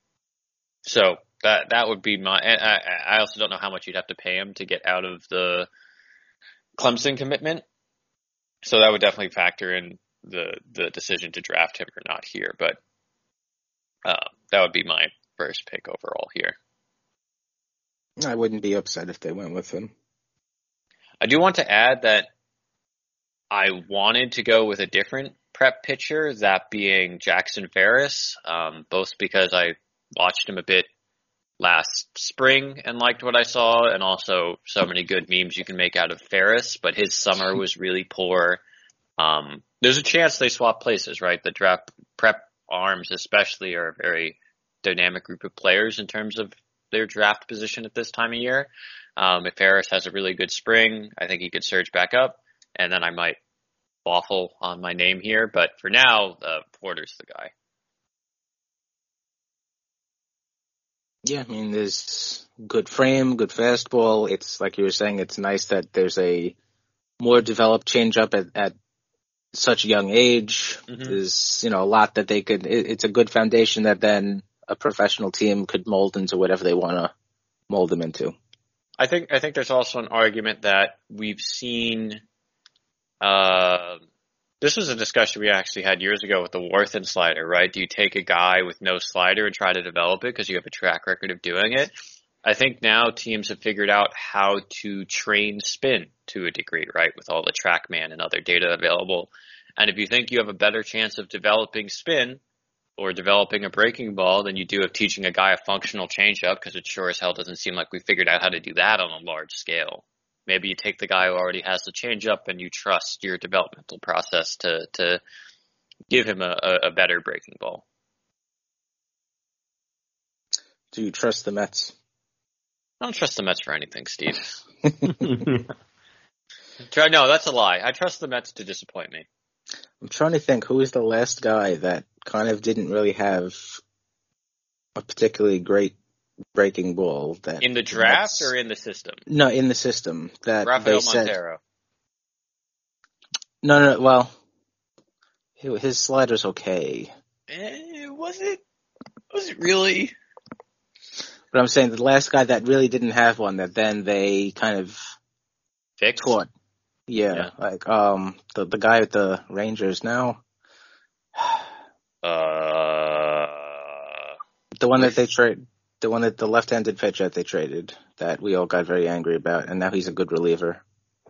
so, That that would be my. I, I also don't know how much you'd have to pay him to get out of the Clemson commitment, so that would definitely factor in the the decision to draft him or not here. But uh, that would be my first pick overall here. I wouldn't be upset if they went with him. I do want to add that I wanted to go with a different prep pitcher, that being Jackson Ferris, um, both because I watched him a bit last spring and liked what I saw, and also so many good memes you can make out of Ferris, but his summer was really poor. Um, there's a chance they swap places, right? The draft prep arms especially are a very dynamic group of players in terms of their draft position at this time of year. Um, if Ferris has a really good spring, I think he could surge back up, and then I might waffle on my name here, but for now, uh, Porter's the guy. Yeah, I mean, there's good frame, good fastball. It's like you were saying, it's nice that there's a more developed changeup at, at such a young age. Mm-hmm. There's, you know, a lot that they could, it, it's a good foundation that then a professional team could mold into whatever they want to mold them into. I think, I think there's also an argument that we've seen, uh, this was a discussion we actually had years ago with the Warthen slider, right? Do you take a guy with no slider and try to develop it because you have a track record of doing it? I think now teams have figured out how to train spin to a degree, right? With all the TrackMan and other data available. And if you think you have a better chance of developing spin or developing a breaking ball than you do of teaching a guy a functional changeup, because it sure as hell doesn't seem like we figured out how to do that on a large scale. Maybe you take the guy who already has the changeup and you trust your developmental process to to give him a, a better breaking ball. Do you trust the Mets? I don't trust the Mets for anything, Steve. Try, no, that's a lie. I trust the Mets to disappoint me. I'm trying to think, who is the last guy that kind of didn't really have a particularly great breaking ball that in the draft or in the system? No, in the system. That Rafael they said, Montero. No, no, well, his slider's okay. Eh, was it? Was it really? But I'm saying the last guy that really didn't have one that then they kind of fixed. Taught. Yeah, yeah, like um the the guy at the Rangers now. uh, the one that they trade. The one that the left-handed pitcher that they traded that we all got very angry about, and now he's a good reliever.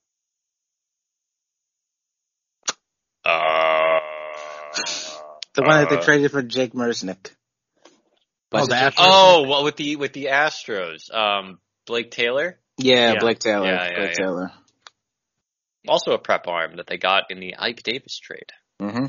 Uh, the one uh, that they traded for Jake Merznick. Oh, the oh, well, with the with the Astros, um, Blake Taylor. Yeah, yeah. Blake Taylor. Yeah, yeah, Blake yeah. Taylor. Also a prep arm that they got in the Ike Davis trade. Mm-hmm.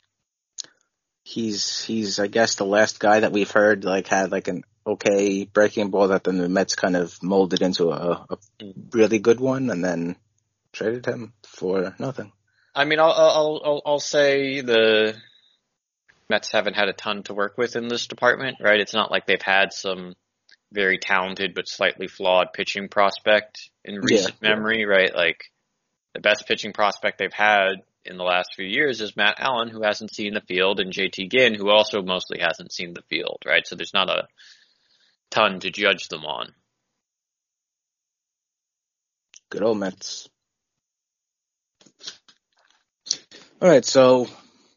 He's he's I guess the last guy that we've heard like had like an okay breaking ball that then the Mets kind of molded into a, a really good one and then traded him for nothing. I mean, I'll I'll I'll, I'll say the Mets haven't had a ton to work with in this department, right? It's not like they've had some very talented but slightly flawed pitching prospect in recent yeah, memory, yeah. right? Like the best pitching prospect they've had in the last few years is Matt Allen, who hasn't seen the field, and J T Ginn, who also mostly hasn't seen the field, right? So there's not a ton to judge them on. Good old Mets. All right, so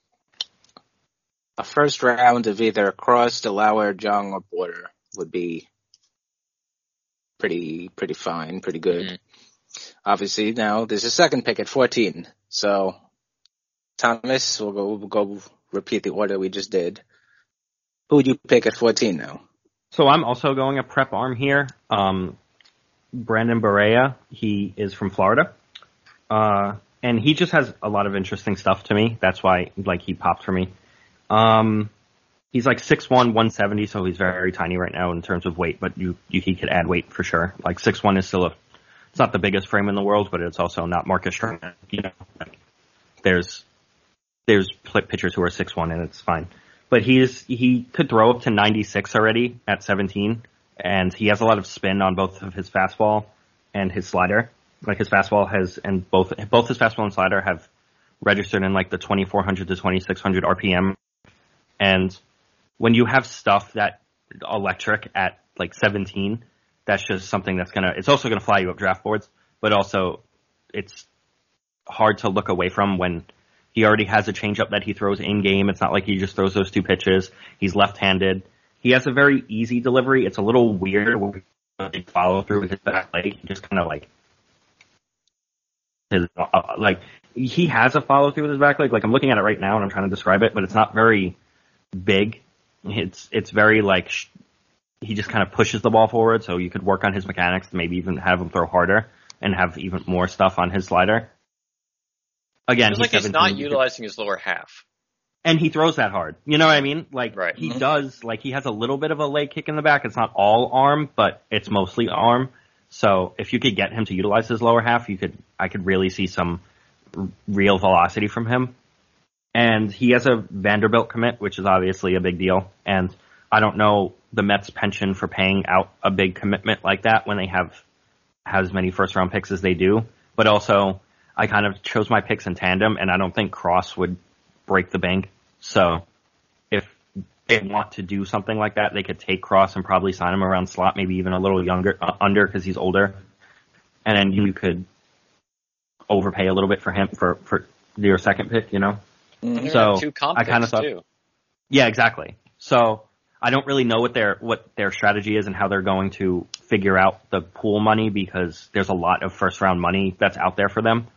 a first round of either Cross, DeLauer, Jung, or Porter would be pretty pretty fine, pretty good. Mm. Obviously, now there's a second pick at fourteen. So, Thomas, we'll go, we'll go repeat the order we just did. Who would you pick at fourteen now? So I'm also going a prep arm here. Um, Brandon Barea, he is from Florida. Uh, and he just has a lot of interesting stuff to me. That's why, like, he popped for me. Um, he's like six one, one seventy, so he's very, very tiny right now in terms of weight, but you, you he could add weight for sure. Like six one is still a, it's not the biggest frame in the world, but it's also not Marcus Stroman. You know, like, there's, there's pitchers who are six one and it's fine. But he's, he could throw up to ninety-six already at seventeen, and he has a lot of spin on both of his fastball and his slider. Like his fastball has, and both, both his fastball and slider have registered in like the twenty-four hundred to twenty-six hundred R P M. And when you have stuff that electric at like seventeen, that's just something that's gonna, it's also gonna fly you up draft boards, but also it's hard to look away from when he already has a changeup that he throws in game. It's not like he just throws those two pitches. He's left-handed. He has a very easy delivery. It's a little weird when he follow through with his back leg. He just kind of like, his, uh, like, he has a follow through with his back leg. Like, I'm looking at it right now and I'm trying to describe it, but it's not very big. It's, it's very like, sh- he just kind of pushes the ball forward. So you could work on his mechanics, maybe even have him throw harder and have even more stuff on his slider. Again, he's like he's not utilizing his lower half. And he throws that hard. You know what I mean? Like, right. he Mm-hmm. does, like, he has a little bit of a leg kick in the back. It's not all arm, but it's mostly arm. So if you could get him to utilize his lower half, you could, I could really see some r- real velocity from him. And he has a Vanderbilt commit, which is obviously a big deal. And I don't know the Mets' penchant for paying out a big commitment like that when they have, have as many first round picks as they do. But also, I kind of chose my picks in tandem, and I don't think Cross would break the bank. So if they want to do something like that, they could take Cross and probably sign him around slot, maybe even a little younger, uh, under because he's older. And then you could overpay a little bit for him for, for your second pick, you know? Mm-hmm. So two comp I kind of thought, too. yeah, exactly. So I don't really know what their, what their strategy is and how they're going to figure out the pool money because there's a lot of first round money that's out there for them.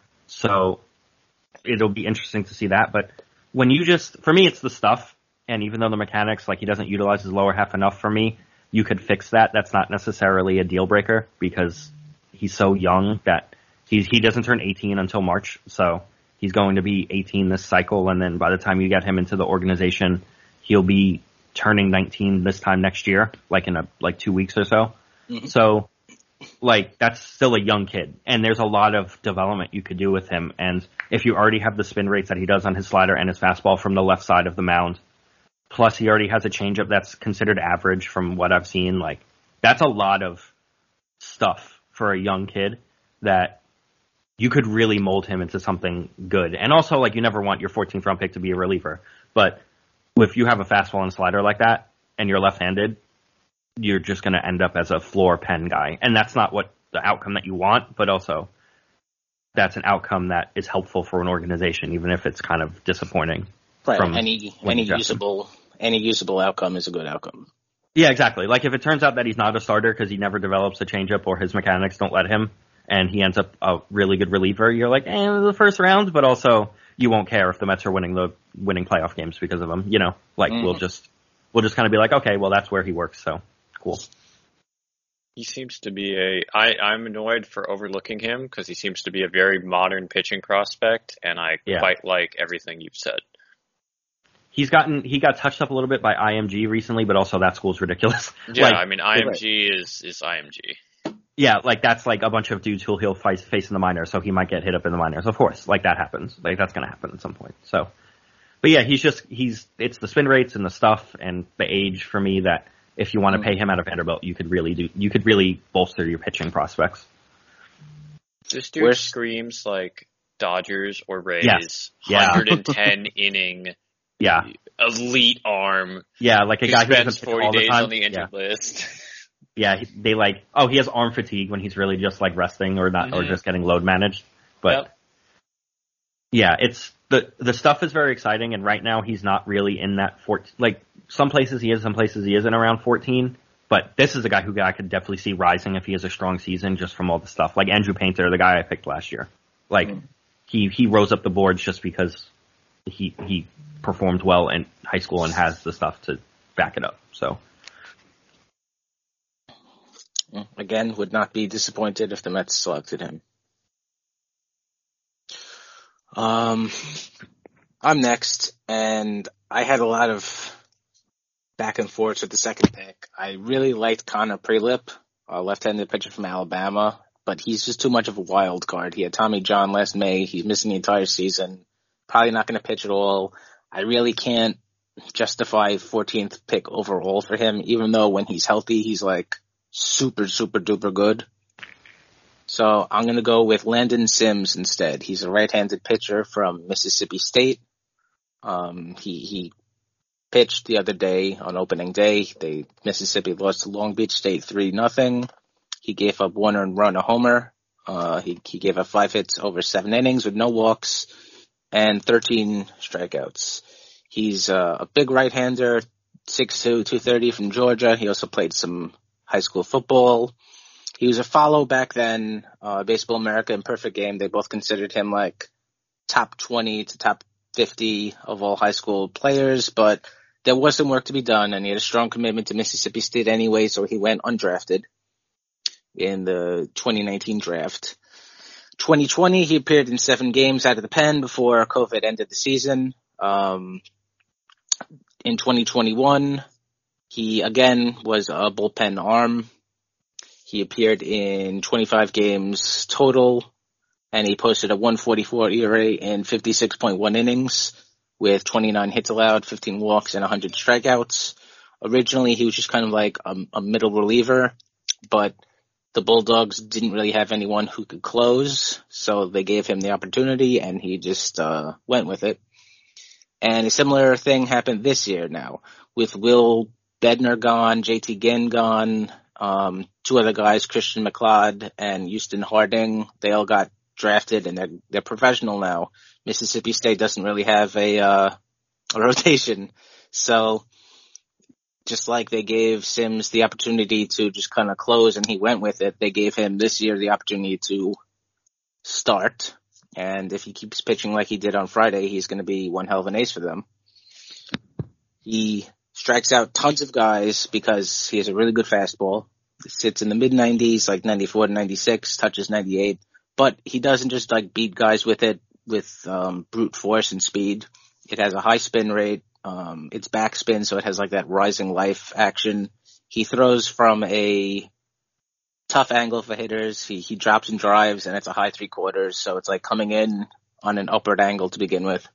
So it'll be interesting to see that. But when you just, for me, it's the stuff. And even though the mechanics, like he doesn't utilize his lower half enough for me, you could fix that. That's not necessarily a deal breaker because he's so young that he's, he doesn't turn eighteen until March. So he's going to be eighteen this cycle. And then by the time you get him into the organization, he'll be turning nineteen this time next year, like in a, like two weeks or so. Mm-hmm. So, like, that's still a young kid, and there's a lot of development you could do with him. And if you already have the spin rates that he does on his slider and his fastball from the left side of the mound, plus he already has a changeup that's considered average from what I've seen, like, that's a lot of stuff for a young kid that you could really mold him into something good. And also, like, you never want your fourteenth round pick to be a reliever, but if you have a fastball and slider like that, and you're left-handed, you're just going to end up as a floor pen guy. And that's not what the outcome that you want, but also that's an outcome that is helpful for an organization, even if it's kind of disappointing. Right. Any, any usable, any usable outcome is a good outcome. Yeah, exactly. Like if it turns out that he's not a starter because he never develops a changeup or his mechanics don't let him and he ends up a really good reliever, you're like, eh, the first round, but also you won't care if the Mets are winning the winning playoff games because of him. You know, like mm. we'll just, we'll just kind of be like, okay, well that's where he works. So. Cool. He seems to be a. I, I'm annoyed for overlooking him because he seems to be a very modern pitching prospect, and I yeah. quite like everything you've said. He's gotten he got touched up a little bit by I M G recently, but also that school's ridiculous. Yeah, like, I mean I M G is is I M G. Yeah, like that's like a bunch of dudes who he'll face face in the minors, so he might get hit up in the minors. Of course, like that happens. Like that's gonna happen at some point. So, but yeah, he's just he's it's the spin rates and the stuff and the age for me that. If you want to pay him out of Vanderbilt, you could really do. You could really bolster your pitching prospects. This dude Where's, screams like Dodgers or Rays. Yes. Yeah. one hundred ten inning. Yeah. Elite arm. Yeah, like a who guy who spends doesn't pitch forty all the days time. on the injured yeah. list. Yeah, he, they like, oh, he has arm fatigue when he's really just like resting or not, Mm-hmm. or just getting load managed. But Yep. yeah, it's the the stuff is very exciting, and right now he's not really in that fourteen. Like some places he is, some places he isn't around fourteen. But this is a guy who I could definitely see rising if he has a strong season, just from all the stuff. Like Andrew Painter, the guy I picked last year, like mm. he he rose up the boards just because he he performed well in high school and has the stuff to back it up. So again, would not be disappointed if the Mets selected him. Um, I'm next, and I had a lot of back and forth with the second pick. I really liked Connor Prelip, a left-handed pitcher from Alabama, but he's just too much of a wild card. He had Tommy John last May. He's missing the entire season. Probably not going to pitch at all. I really can't justify fourteenth pick overall for him, even though when he's healthy, he's like super, super duper good. So I'm going to go with Landon Sims instead. He's a right-handed pitcher from Mississippi State. Um, he, he pitched the other day on opening day. They Mississippi lost to Long Beach State three nothing. He gave up one earned run, a homer. Uh, he, he gave up five hits over seven innings with no walks and thirteen strikeouts. He's uh, a big right-hander, six two, two thirty from Georgia. He also played some high school football. He was a follow back then, uh, Baseball America and Perfect Game. They both considered him like top twenty to top fifty of all high school players, but there was some work to be done, and he had a strong commitment to Mississippi State anyway, so he went undrafted in the twenty nineteen draft. twenty twenty, he appeared in seven games out of the pen before COVID ended the season. Um, in twenty twenty-one, he again was a bullpen arm. He appeared in twenty-five games total, and he posted a one forty-four E R A in fifty-six point one innings with twenty-nine hits allowed, fifteen walks, and one hundred strikeouts. Originally, he was just kind of like a, a middle reliever, but the Bulldogs didn't really have anyone who could close, so they gave him the opportunity, and he just uh, went with it. And a similar thing happened this year now, with Will Bednar gone, J T Ginn gone, um, two other guys, Christian McLeod and Houston Harding. They all got drafted, and they're, they're professional now. Mississippi State doesn't really have a, uh, a rotation. So just like they gave Sims the opportunity to just kind of close and he went with it, they gave him this year the opportunity to start. And if he keeps pitching like he did on Friday, he's going to be one hell of an ace for them. He strikes out tons of guys because he has a really good fastball. He sits in the mid nineties, like ninety-four to ninety-six, touches ninety-eight. But he doesn't just like beat guys with it with um, brute force and speed. It has a high spin rate. Um, it's backspin, so it has like that rising life action. He throws from a tough angle for hitters. He he drops and drives, and it's a high three quarters, so it's like coming in on an upward angle to begin with.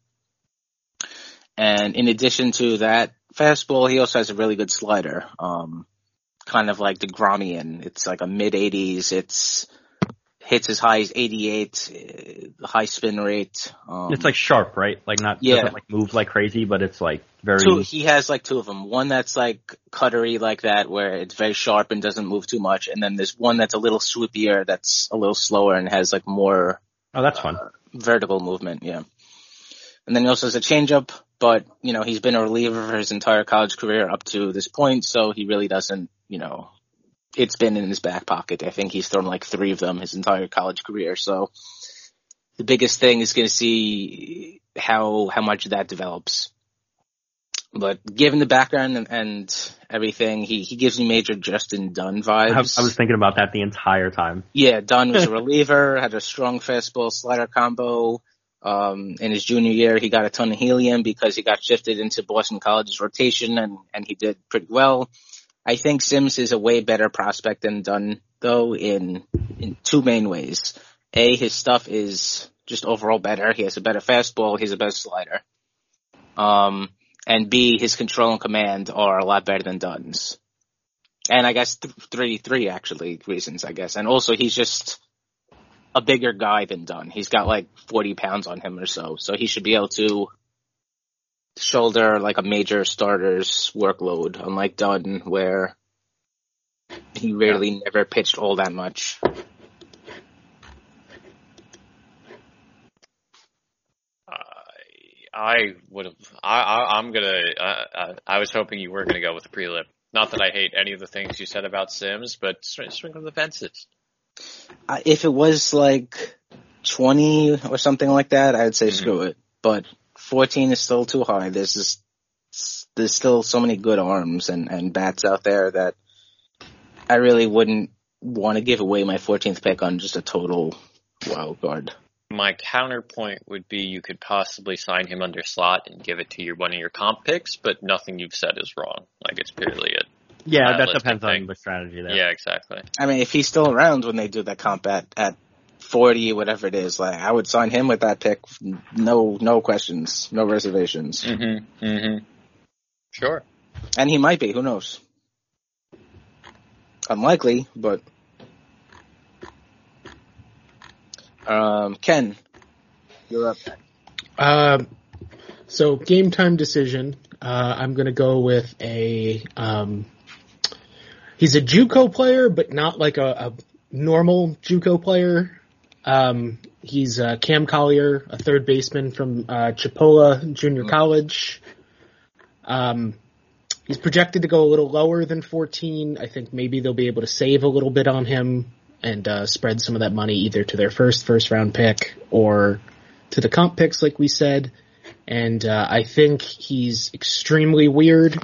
And in addition to that fastball, he also has a really good slider, um, kind of like the Grommian. It's like a mid eighties. It's hits as high as eighty-eight, uh, high spin rate. Um, it's like sharp, right? Like not yeah. doesn't like move like crazy, but it's like very. Two, he has like two of them. One that's like cuttery like that, where it's very sharp and doesn't move too much, and then there's one that's a little swoopier, that's a little slower and has like more. Oh, that's fun. Uh, vertical movement, yeah. And then he also has a changeup, but you know he's been a reliever for his entire college career up to this point, so he really doesn't, you know. It's been in his back pocket. I think he's thrown like three of them his entire college career. So the biggest thing is going to see how how much that develops. But given the background and, and everything, he, he gives me major Justin Dunn vibes. I, I was thinking about that the entire time. Yeah, Dunn was a reliever, had a strong fastball slider combo. Um, in his junior year, he got a ton of helium because he got shifted into Boston College's rotation, and, and he did pretty well. I think Sims is a way better prospect than Dunn, though, in in two main ways. A, his stuff is just overall better. He has a better fastball. He has a better slider. Um, and B, his control and command are a lot better than Dunn's. And I guess th- three, three actually reasons, I guess. And also, he's just a bigger guy than Dunn. He's got like forty pounds on him or so, so he should be able to shoulder like a major starter's workload, unlike Dunn, where He really yeah. never pitched all that much. I would have. I, I, I'm gonna. Uh, uh, I was hoping you were gonna go with Prelip. Not that I hate any of the things you said about Sims, but swing, swing for the fences. Uh, if it was like twenty or something like that, I'd say mm-hmm. screw it. But fourteen is still too high. There's just there's still so many good arms and, and bats out there that I really wouldn't want to give away my fourteenth pick on just a total wild card. My counterpoint would be you could possibly sign him under slot and give it to your one of your comp picks, but nothing you've said is wrong. Like, it's purely a yeah, that depends thing. on the strategy there. Yeah, exactly. I mean, if he's still around when they do that comp at, at forty, whatever it is, like, I would sign him with that pick. No, no questions, no reservations. Mm-hmm. Mm-hmm. Sure. And he might be. Who knows? Unlikely, but. Um, Ken, you're up. Um, so game time decision. Uh, I'm gonna go with a. Um, he's a JUCO player, but not like a, a normal JUCO player. Um, he's uh, Cam Collier, a third baseman from uh, Chipola Junior College. Um, he's projected to go a little lower than fourteen. I think maybe they'll be able to save a little bit on him and uh, spread some of that money either to their first first round pick or to the comp picks, like we said. And uh, I think he's extremely weird.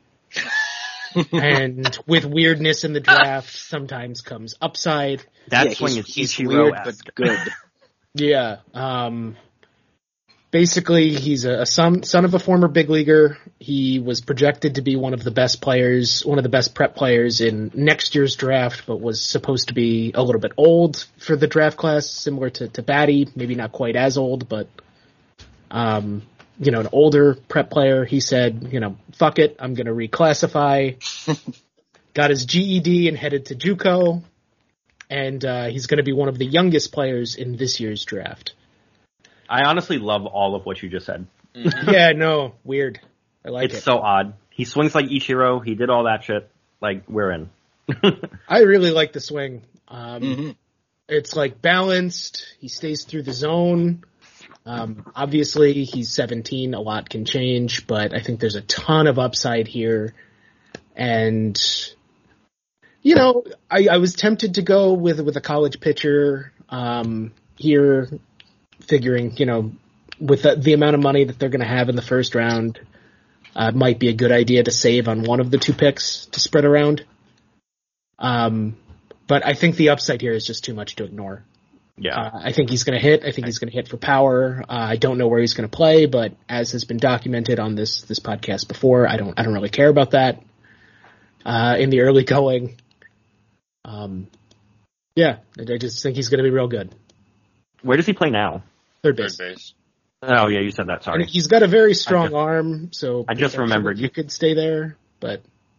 And with weirdness in the draft, sometimes comes upside. That yeah, swing is he's Ichiro weird but good. Yeah. Um, basically, he's a, a son son of a former big leaguer. He was projected to be one of the best players, one of the best prep players in next year's draft, but was supposed to be a little bit old for the draft class, similar to, to Batty. Maybe not quite as old, but um, you know, an older prep player. He said, you know, fuck it, I'm going to reclassify. Got his G E D and headed to JUCO, and uh, he's going to be one of the youngest players in this year's draft. I honestly love all of what you just said. Mm-hmm. Yeah, no, weird. I like it's it. It's so odd. He swings like Ichiro. He did all that shit. Like, we're in. I really like the swing. Um, mm-hmm. It's like balanced. He stays through the zone. Um, obviously, he's seventeen. A lot can change, but I think there's a ton of upside here. And, you know, I, I was tempted to go with with a college pitcher um, here, figuring, you know, with the, the amount of money that they're going to have in the first round, uh, it might be a good idea to save on one of the two picks to spread around. Um, but I think the upside here is just too much to ignore. Yeah. Uh, I think he's going to hit. I think he's going to hit for power. Uh, I don't know where he's going to play, but as has been documented on this this podcast before, I don't I don't really care about that. Uh, in the early going, um, yeah, I, I just think he's going to be real good. Where does he play now? Third base. Third base. Oh yeah, you said that. Sorry. And he's got a very strong I just, arm, so I just remembered you could stay there, but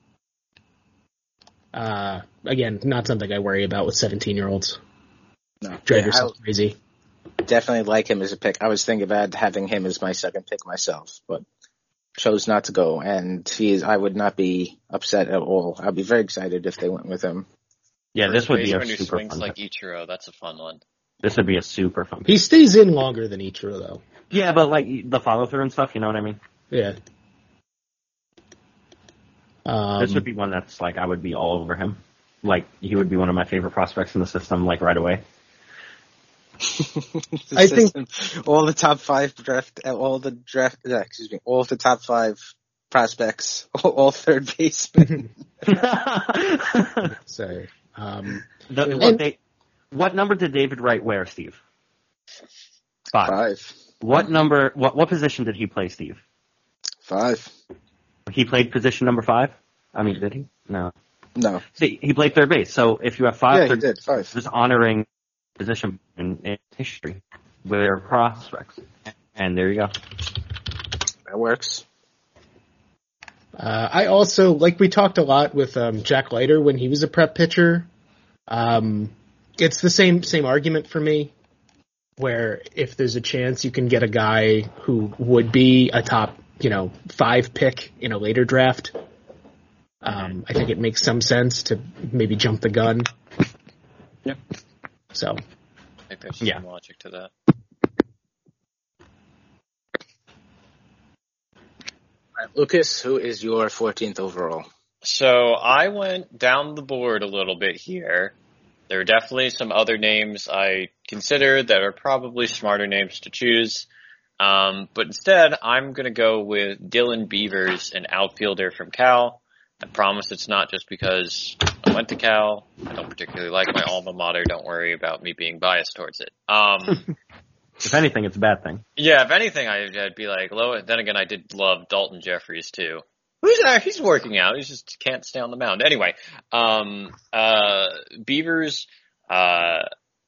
uh, again, not something I worry about with seventeen-year-olds. No, drive yeah, yourself crazy. Definitely like him as a pick. I was thinking about having him as my second pick myself, but chose not to go. And he is, I would not be upset at all. I'd be very excited if they went with him. Yeah, this would be a when super swings fun like pick. Ichiro, that's a fun one. This would be a super fun pick. He stays in longer than Ichiro, though. Yeah, but like the follow through and stuff, you know what I mean? Yeah. Um, this would be one that's like I would be all over him. Like he would be one of my favorite prospects in the system, like right away. I think all the top five draft, all the draft, uh, excuse me, all the top five prospects, all, all third basemen. Sorry. Um, the, and, what, they, what number did David Wright wear, Steve? Five. Five. What number? What what position did he play, Steve? Five. He played position number five. I mean, did he? No. No. See, he played third base. So if you have five, yeah, third he did five. Just honoring position in, in history with their prospects, and there you go. That works. Uh, I also, like we talked a lot with um, Jack Leiter when he was a prep pitcher. Um, it's the same same argument for me, where if there's a chance you can get a guy who would be a top, you know, five pick in a later draft, Um, I think it makes some sense to maybe jump the gun. Yep. So. I think there's Yeah. some logic to that. All right, Lucas, who is your fourteenth overall? So I went down the board a little bit here. There are definitely some other names I considered that are probably smarter names to choose. Um, but instead, I'm going to go with Dylan Beavers, an outfielder from Cal. I promise it's not just because I went to Cal. I don't particularly like my alma mater. Don't worry about me being biased towards it. Um, If anything, it's a bad thing. yeah, if anything, I'd, I'd be like, lo- then again, I did love Dalton Jeffries too. Who's uh, he's working out. He just can't stay on the mound. Anyway, um, uh, Beavers, uh,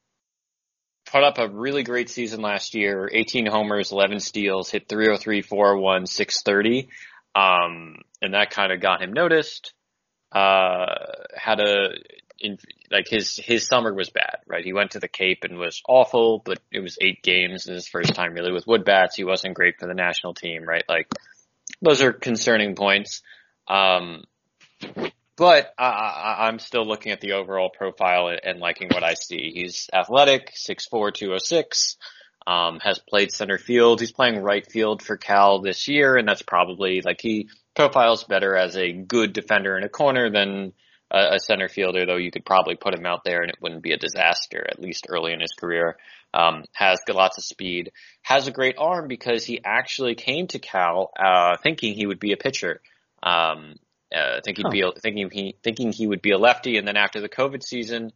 put up a really great season last year. eighteen homers, eleven steals, hit three oh three, four oh one, six thirty. Um, and that kind of got him noticed. Uh, had a, in, like his, his summer was bad, right? He went to the Cape and was awful, but it was eight games and his first time really with wood bats. He wasn't great for the national team, right? Like, those are concerning points. Um, but I, I, I'm still looking at the overall profile and, and liking what I see. He's athletic, six four, two oh six, um, has played center field. He's playing right field for Cal this year, and that's probably, like, he profiles better as a good defender in a corner than a, a center fielder, though you could probably put him out there and it wouldn't be a disaster, at least early in his career. Um, has got lots of speed, has a great arm because he actually came to Cal, uh, thinking he would be a pitcher. Um, uh, think he'd Huh. be, a, thinking he, thinking he would be a lefty. And then after the COVID season,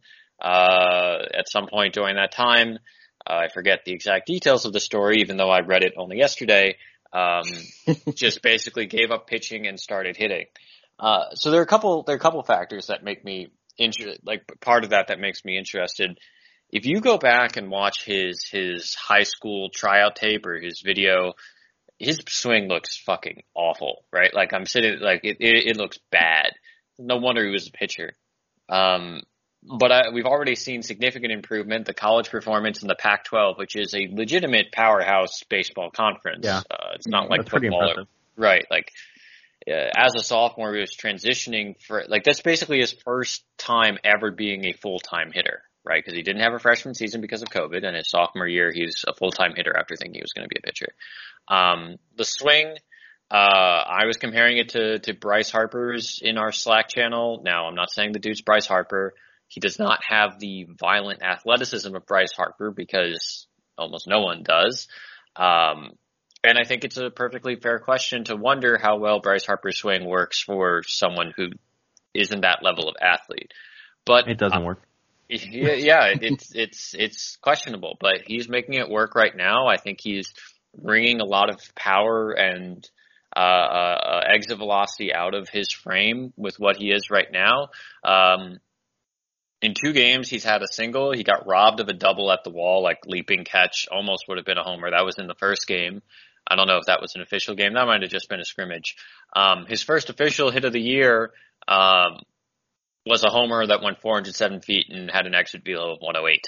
uh, at some point during that time, uh, I forget the exact details of the story, even though I read it only yesterday, um, just basically gave up pitching and started hitting. Uh, so there are a couple, there are a couple factors that make me inter- like part of that that makes me interested. If you go back and watch his, his high school tryout tape or his video, his swing looks fucking awful, right? Like I'm sitting, like it, it, it looks bad. No wonder he was a pitcher. Um, but I, we've already seen significant improvement. The college performance in the Pac twelve, which is a legitimate powerhouse baseball conference. Yeah. Uh, it's not like That's pretty football, impressive. right? Like, Uh, as a sophomore, he was transitioning for, like, that's basically his first time ever being a full-time hitter, right? Because he didn't have a freshman season because of COVID, and his sophomore year, he's a full-time hitter after thinking he was going to be a pitcher. Um, the swing, uh, I was comparing it to, to Bryce Harper's in our Slack channel. Now, I'm not saying the dude's Bryce Harper. He does not have the violent athleticism of Bryce Harper because almost no one does. Um, And I think it's a perfectly fair question to wonder how well Bryce Harper's swing works for someone who isn't that level of athlete. But It doesn't uh, work. yeah, yeah, it's it's it's questionable. But he's making it work right now. I think he's bringing a lot of power and uh, uh, exit velocity out of his frame with what he is right now. Um, in two games, he's had a single. He got robbed of a double at the wall, like leaping catch, almost would have been a homer. That was in the first game. I don't know if that was an official game. That might have just been a scrimmage. Um, his first official hit of the year um, was a homer that went four hundred seven feet and had an exit velo of one oh eight.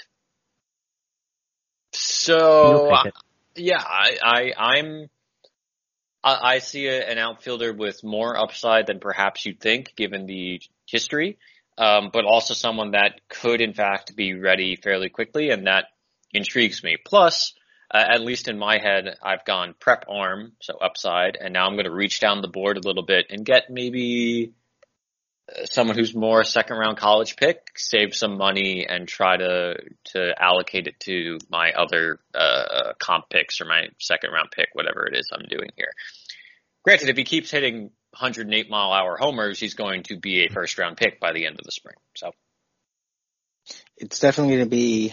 So, You'll take it. yeah, I, I, I'm, I, I see a, an outfielder with more upside than perhaps you'd think, given the history, um, but also someone that could, in fact, be ready fairly quickly, and that intrigues me. Plus, Uh, at least in my head, I've gone prep arm, so upside, and now I'm going to reach down the board a little bit and get maybe uh, someone who's more second round college pick, save some money, and try to to allocate it to my other uh, comp picks or my second round pick, whatever it is I'm doing here. Granted, if he keeps hitting one hundred eight mile an hour homers, he's going to be a first round pick by the end of the spring. So It's definitely going to be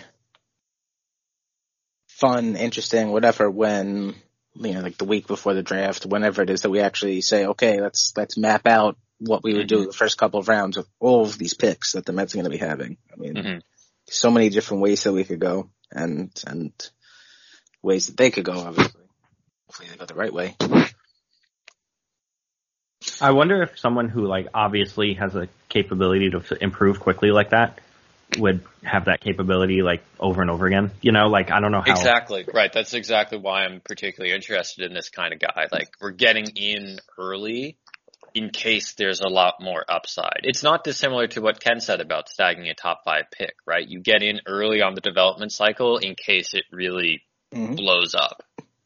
fun, interesting, whatever, when, you know, like the week before the draft, whenever it is that we actually say, okay, let's, let's map out what we would do the first couple of rounds of all of these picks that the Mets are going to be having. I mean, mm-hmm. so many different ways that we could go and, and ways that they could go, obviously. Hopefully they go the right way. I wonder if someone who, like, obviously has a capability to improve quickly like that would have that capability, like, over and over again. You know, like, I don't know how. Exactly. Right. That's exactly why I'm particularly interested in this kind of guy. Like, we're getting in early, in case there's a lot more upside. It's not dissimilar to what Ken said about snagging a top five pick, right? You get in early on the development cycle in case it really mm-hmm. blows up.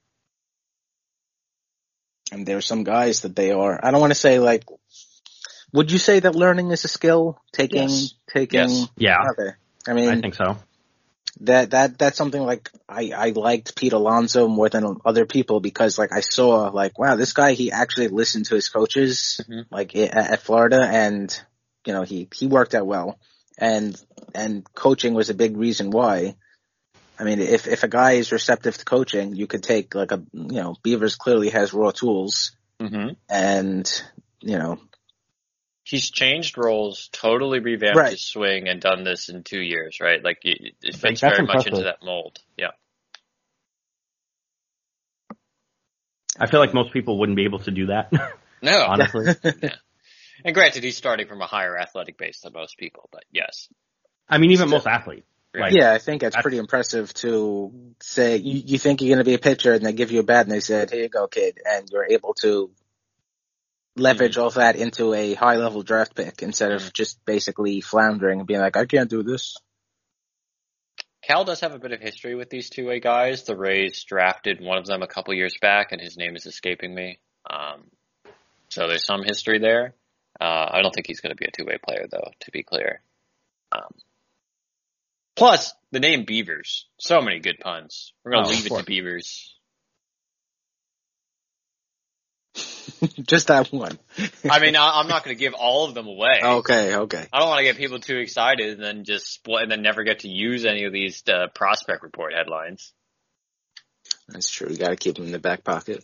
And there are some guys that they are, I don't want to say like, would you say that learning is a skill? Taking, yes. taking, yes. yeah. Okay. I mean, I think so. That, that, that's something like I, I liked Pete Alonso more than other people because like I saw like, wow, this guy, he actually listened to his coaches, mm-hmm. like at, at Florida, and, you know, he, he worked out well, and, and coaching was a big reason why. I mean, if, if a guy is receptive to coaching, you could take like a, you know, Beavers clearly has raw tools, mm-hmm. and, you know, he's changed roles, totally revamped right. his swing, and done this in two years, right? Like, it, it fits That's very impressive. much into that mold. Yeah. I feel like most people wouldn't be able to do that. No. Honestly. Yeah. And granted, he's starting from a higher athletic base than most people, but yes. I mean, even most athletes. Like, yeah, I think it's pretty impressive to say, you, you think you're going to be a pitcher, and they give you a bat, and they said, here you go, kid, and you're able to leverage mm-hmm. all that into a high-level draft pick instead of just basically floundering and being like, I can't do this. Cal does have a bit of history with these two-way guys. The Rays drafted one of them a couple years back, and his name is escaping me. Um, so there's some history there. Uh, I don't think he's going to be a two-way player, though, to be clear. Um, plus, the name Beavers. So many good puns. We're going to oh, leave it to Beavers. Just that one. I mean, I, I'm not going to give all of them away. Okay, okay. I don't want to get people too excited and then just split and then never get to use any of these uh, prospect report headlines. That's true. We got to keep them in the back pocket.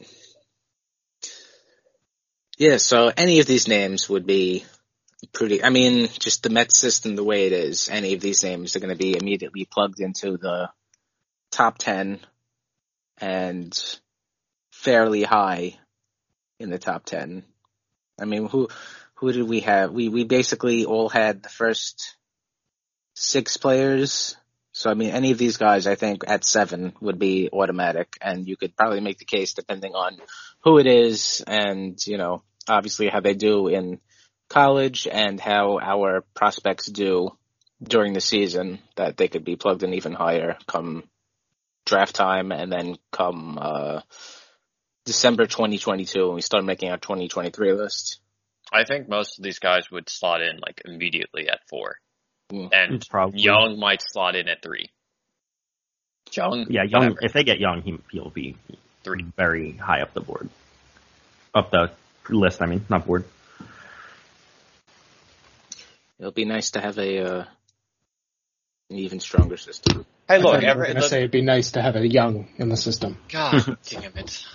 Yeah, so any of these names would be pretty, I mean, just the Mets system the way it is, any of these names are going to be immediately plugged into the top ten and fairly high in the top ten. I mean, who who did we have? We we basically all had the first six players. So, I mean, any of these guys, I think, at seven would be automatic. And you could probably make the case depending on who it is and, you know, obviously how they do in college and how our prospects do during the season, that they could be plugged in even higher come draft time and then come uh December twenty twenty-two when we start making our twenty twenty-three list. I think most of these guys would slot in like immediately at four. Mm. And Probably. Young might slot in at three. Young? Yeah, Young, whatever. If they get Young, he, he'll be three. Very high up the board. Up the list, I mean, not board. It'll be nice to have a uh, an even stronger system. Hey, look, I every, was going to say it'd be nice to have a Young in the system. God damn it.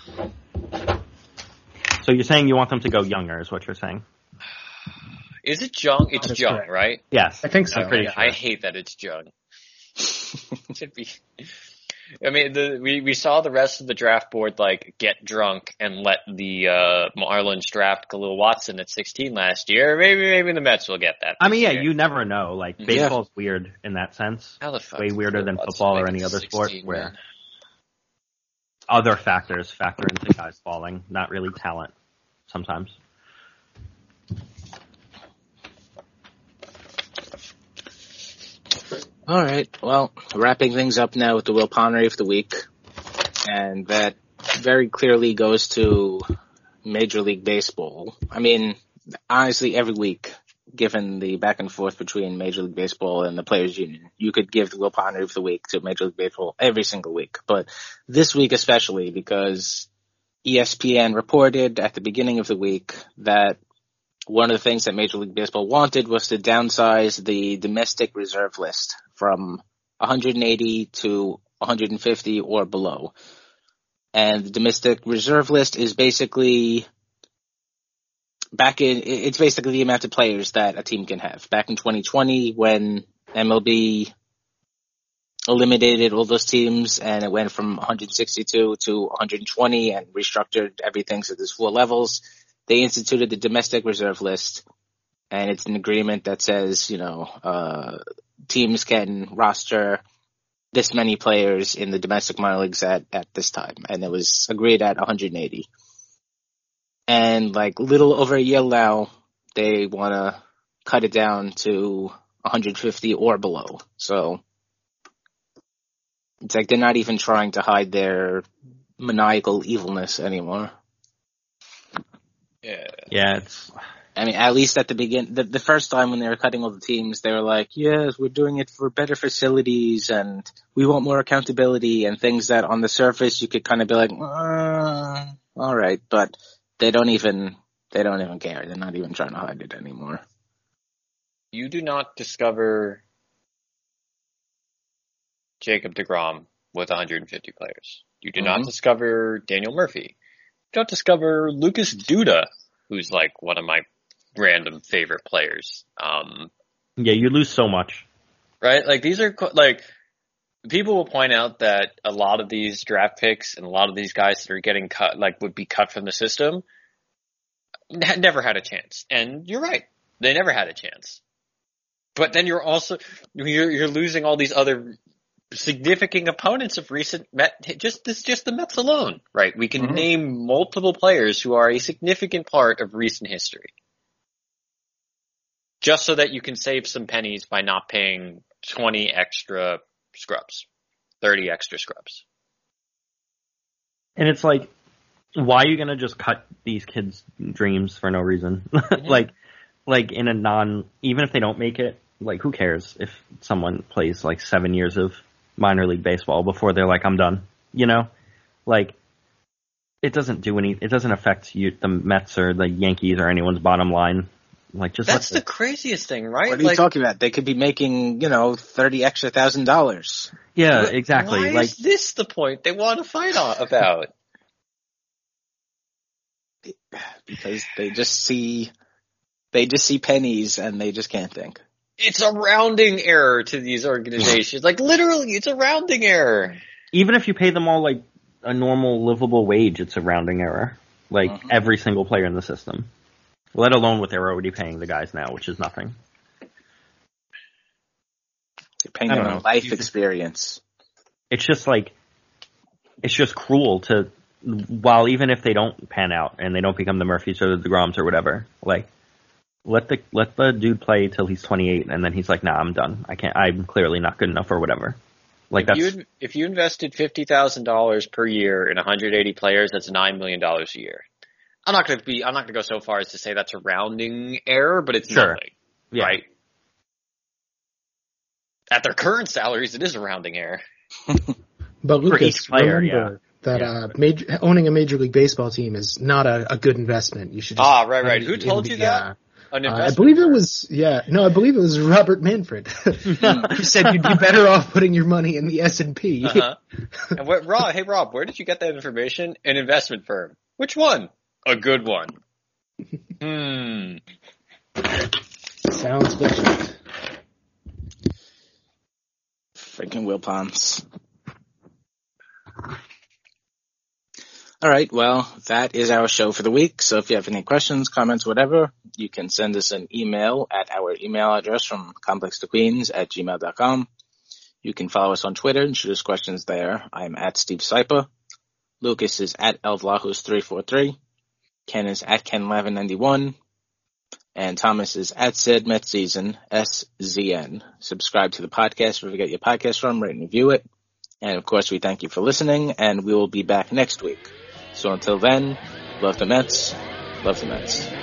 So you're saying you want them to go younger, is what you're saying? Is it Jung? It's Jung, correct. right? Yes. I think so. I'm pretty yeah, sure. I hate that it's Jung. Should be. I mean, the, we we saw the rest of the draft board like get drunk and let the uh, Marlins draft Khalil Watson at sixteen last year. Maybe maybe the Mets will get that. I mean, yeah, year. you never know. Like baseball's yeah. weird in that sense. How the fuck Way weirder than Watson football or any other sport, sixteen, where man. other factors factor into guys falling, not really talent. Sometimes. All right. Well, wrapping things up now with the Will Connery of the week, and that very clearly goes to Major League Baseball. I mean, honestly, every week, given the back and forth between Major League Baseball and the Players Union, you could give the Will Connery of the week to Major League Baseball every single week. But this week especially, because E S P N reported at the beginning of the week that one of the things that Major League Baseball wanted was to downsize the domestic reserve list from one hundred eighty to one hundred fifty or below. And the domestic reserve list is basically back in, it's basically the amount of players that a team can have. Back in twenty twenty, when M L B eliminated all those teams and it went from one hundred sixty-two to one hundred twenty and restructured everything so there's four levels, they instituted the domestic reserve list, and it's an agreement that says, you know, uh, teams can roster this many players in the domestic minor leagues at, at this time. And it was agreed at one hundred eighty. And like little over a year now, they want to cut it down to one hundred fifty or below. So it's like they're not even trying to hide their maniacal evilness anymore. Yeah. Yeah, it's. I mean, at least at the begin, the, the first time when they were cutting all the teams, they were like, yes, we're doing it for better facilities and we want more accountability and things that on the surface you could kind of be like, uh, all right, but they don't even, they don't even care. They're not even trying to hide it anymore. You do not discover Jacob deGrom with one hundred fifty players. You do mm-hmm. not discover Daniel Murphy. You don't discover Lucas Duda, who's like one of my random favorite players. Um, yeah, you lose so much. Right? Like, these are, like, people will point out that a lot of these draft picks and a lot of these guys that are getting cut, like, would be cut from the system, had never had a chance. And you're right. They never had a chance. But then you're also, you're, you're losing all these other significant opponents of recent Met, just this, just the Mets alone, right? We can mm-hmm. name multiple players who are a significant part of recent history. Just so that you can save some pennies by not paying twenty extra scrubs, thirty extra scrubs. And it's like, why are you gonna just cut these kids' dreams for no reason? Mm-hmm. like, like in a non, even if they don't make it, like who cares if someone plays like seven years of minor league baseball before they're like, I'm done, you know? Like, it doesn't do any, it doesn't affect you, the Mets or the Yankees or anyone's bottom line. Like, just That's the craziest thing, right? What are like, you talking about? They could be making, you know, thirty extra thousand dollars. Yeah, exactly. Why like, is this the point they want to fight on, about? Because they just see, they just see pennies and they just can't think. It's a rounding error to these organizations. Like, literally, it's a rounding error. Even if you pay them all, like, a normal livable wage, it's a rounding error. Like, uh-huh. every single player in the system. Let alone what they're already paying the guys now, which is nothing. You're paying them a life experience. It's just like, it's just cruel to, while even if they don't pan out and they don't become the Murphys or the DeGroms or whatever, like, let the let the dude play till he's twenty-eight and then he's like, nah, I'm done. I can't, I'm clearly not good enough or whatever. Like, if that's. You, if you invested fifty thousand dollars per year in one hundred eighty players, that's nine million dollars a year. I'm not going to be, I'm not going to go so far as to say that's a rounding error, but it's sure. nothing, yeah. right? At their current salaries, it is a rounding error. But Lucas, player, remember yeah. that yeah. Uh, major, owning a Major League Baseball team is not a, a good investment. You should just, ah, right, right. Who told you the, that? Uh, Uh, I believe it was, yeah, no, I believe it was Robert Manfred who said you'd be better off putting your money in the S and P. Uh-huh. And what, Rob, hey Rob, where did you get that information? An investment firm. Which one? A good one. Hmm. Sounds good. Freaking Will Ponce. All right, well, that is our show for the week. So if you have any questions, comments, whatever, you can send us an email at our email address from complex to queens at gmail dot com. You can follow us on Twitter and shoot us questions there. I'm at Steve Sypa. Lucas is at Elvlahus three four three. Ken is at Ken eleven ninety-one. And Thomas is at Sid Metseason, S Z N. Subscribe to the podcast wherever you get your podcast from, rate and review it. And of course, we thank you for listening, and we will be back next week. So until then, love the Mets, love the Mets.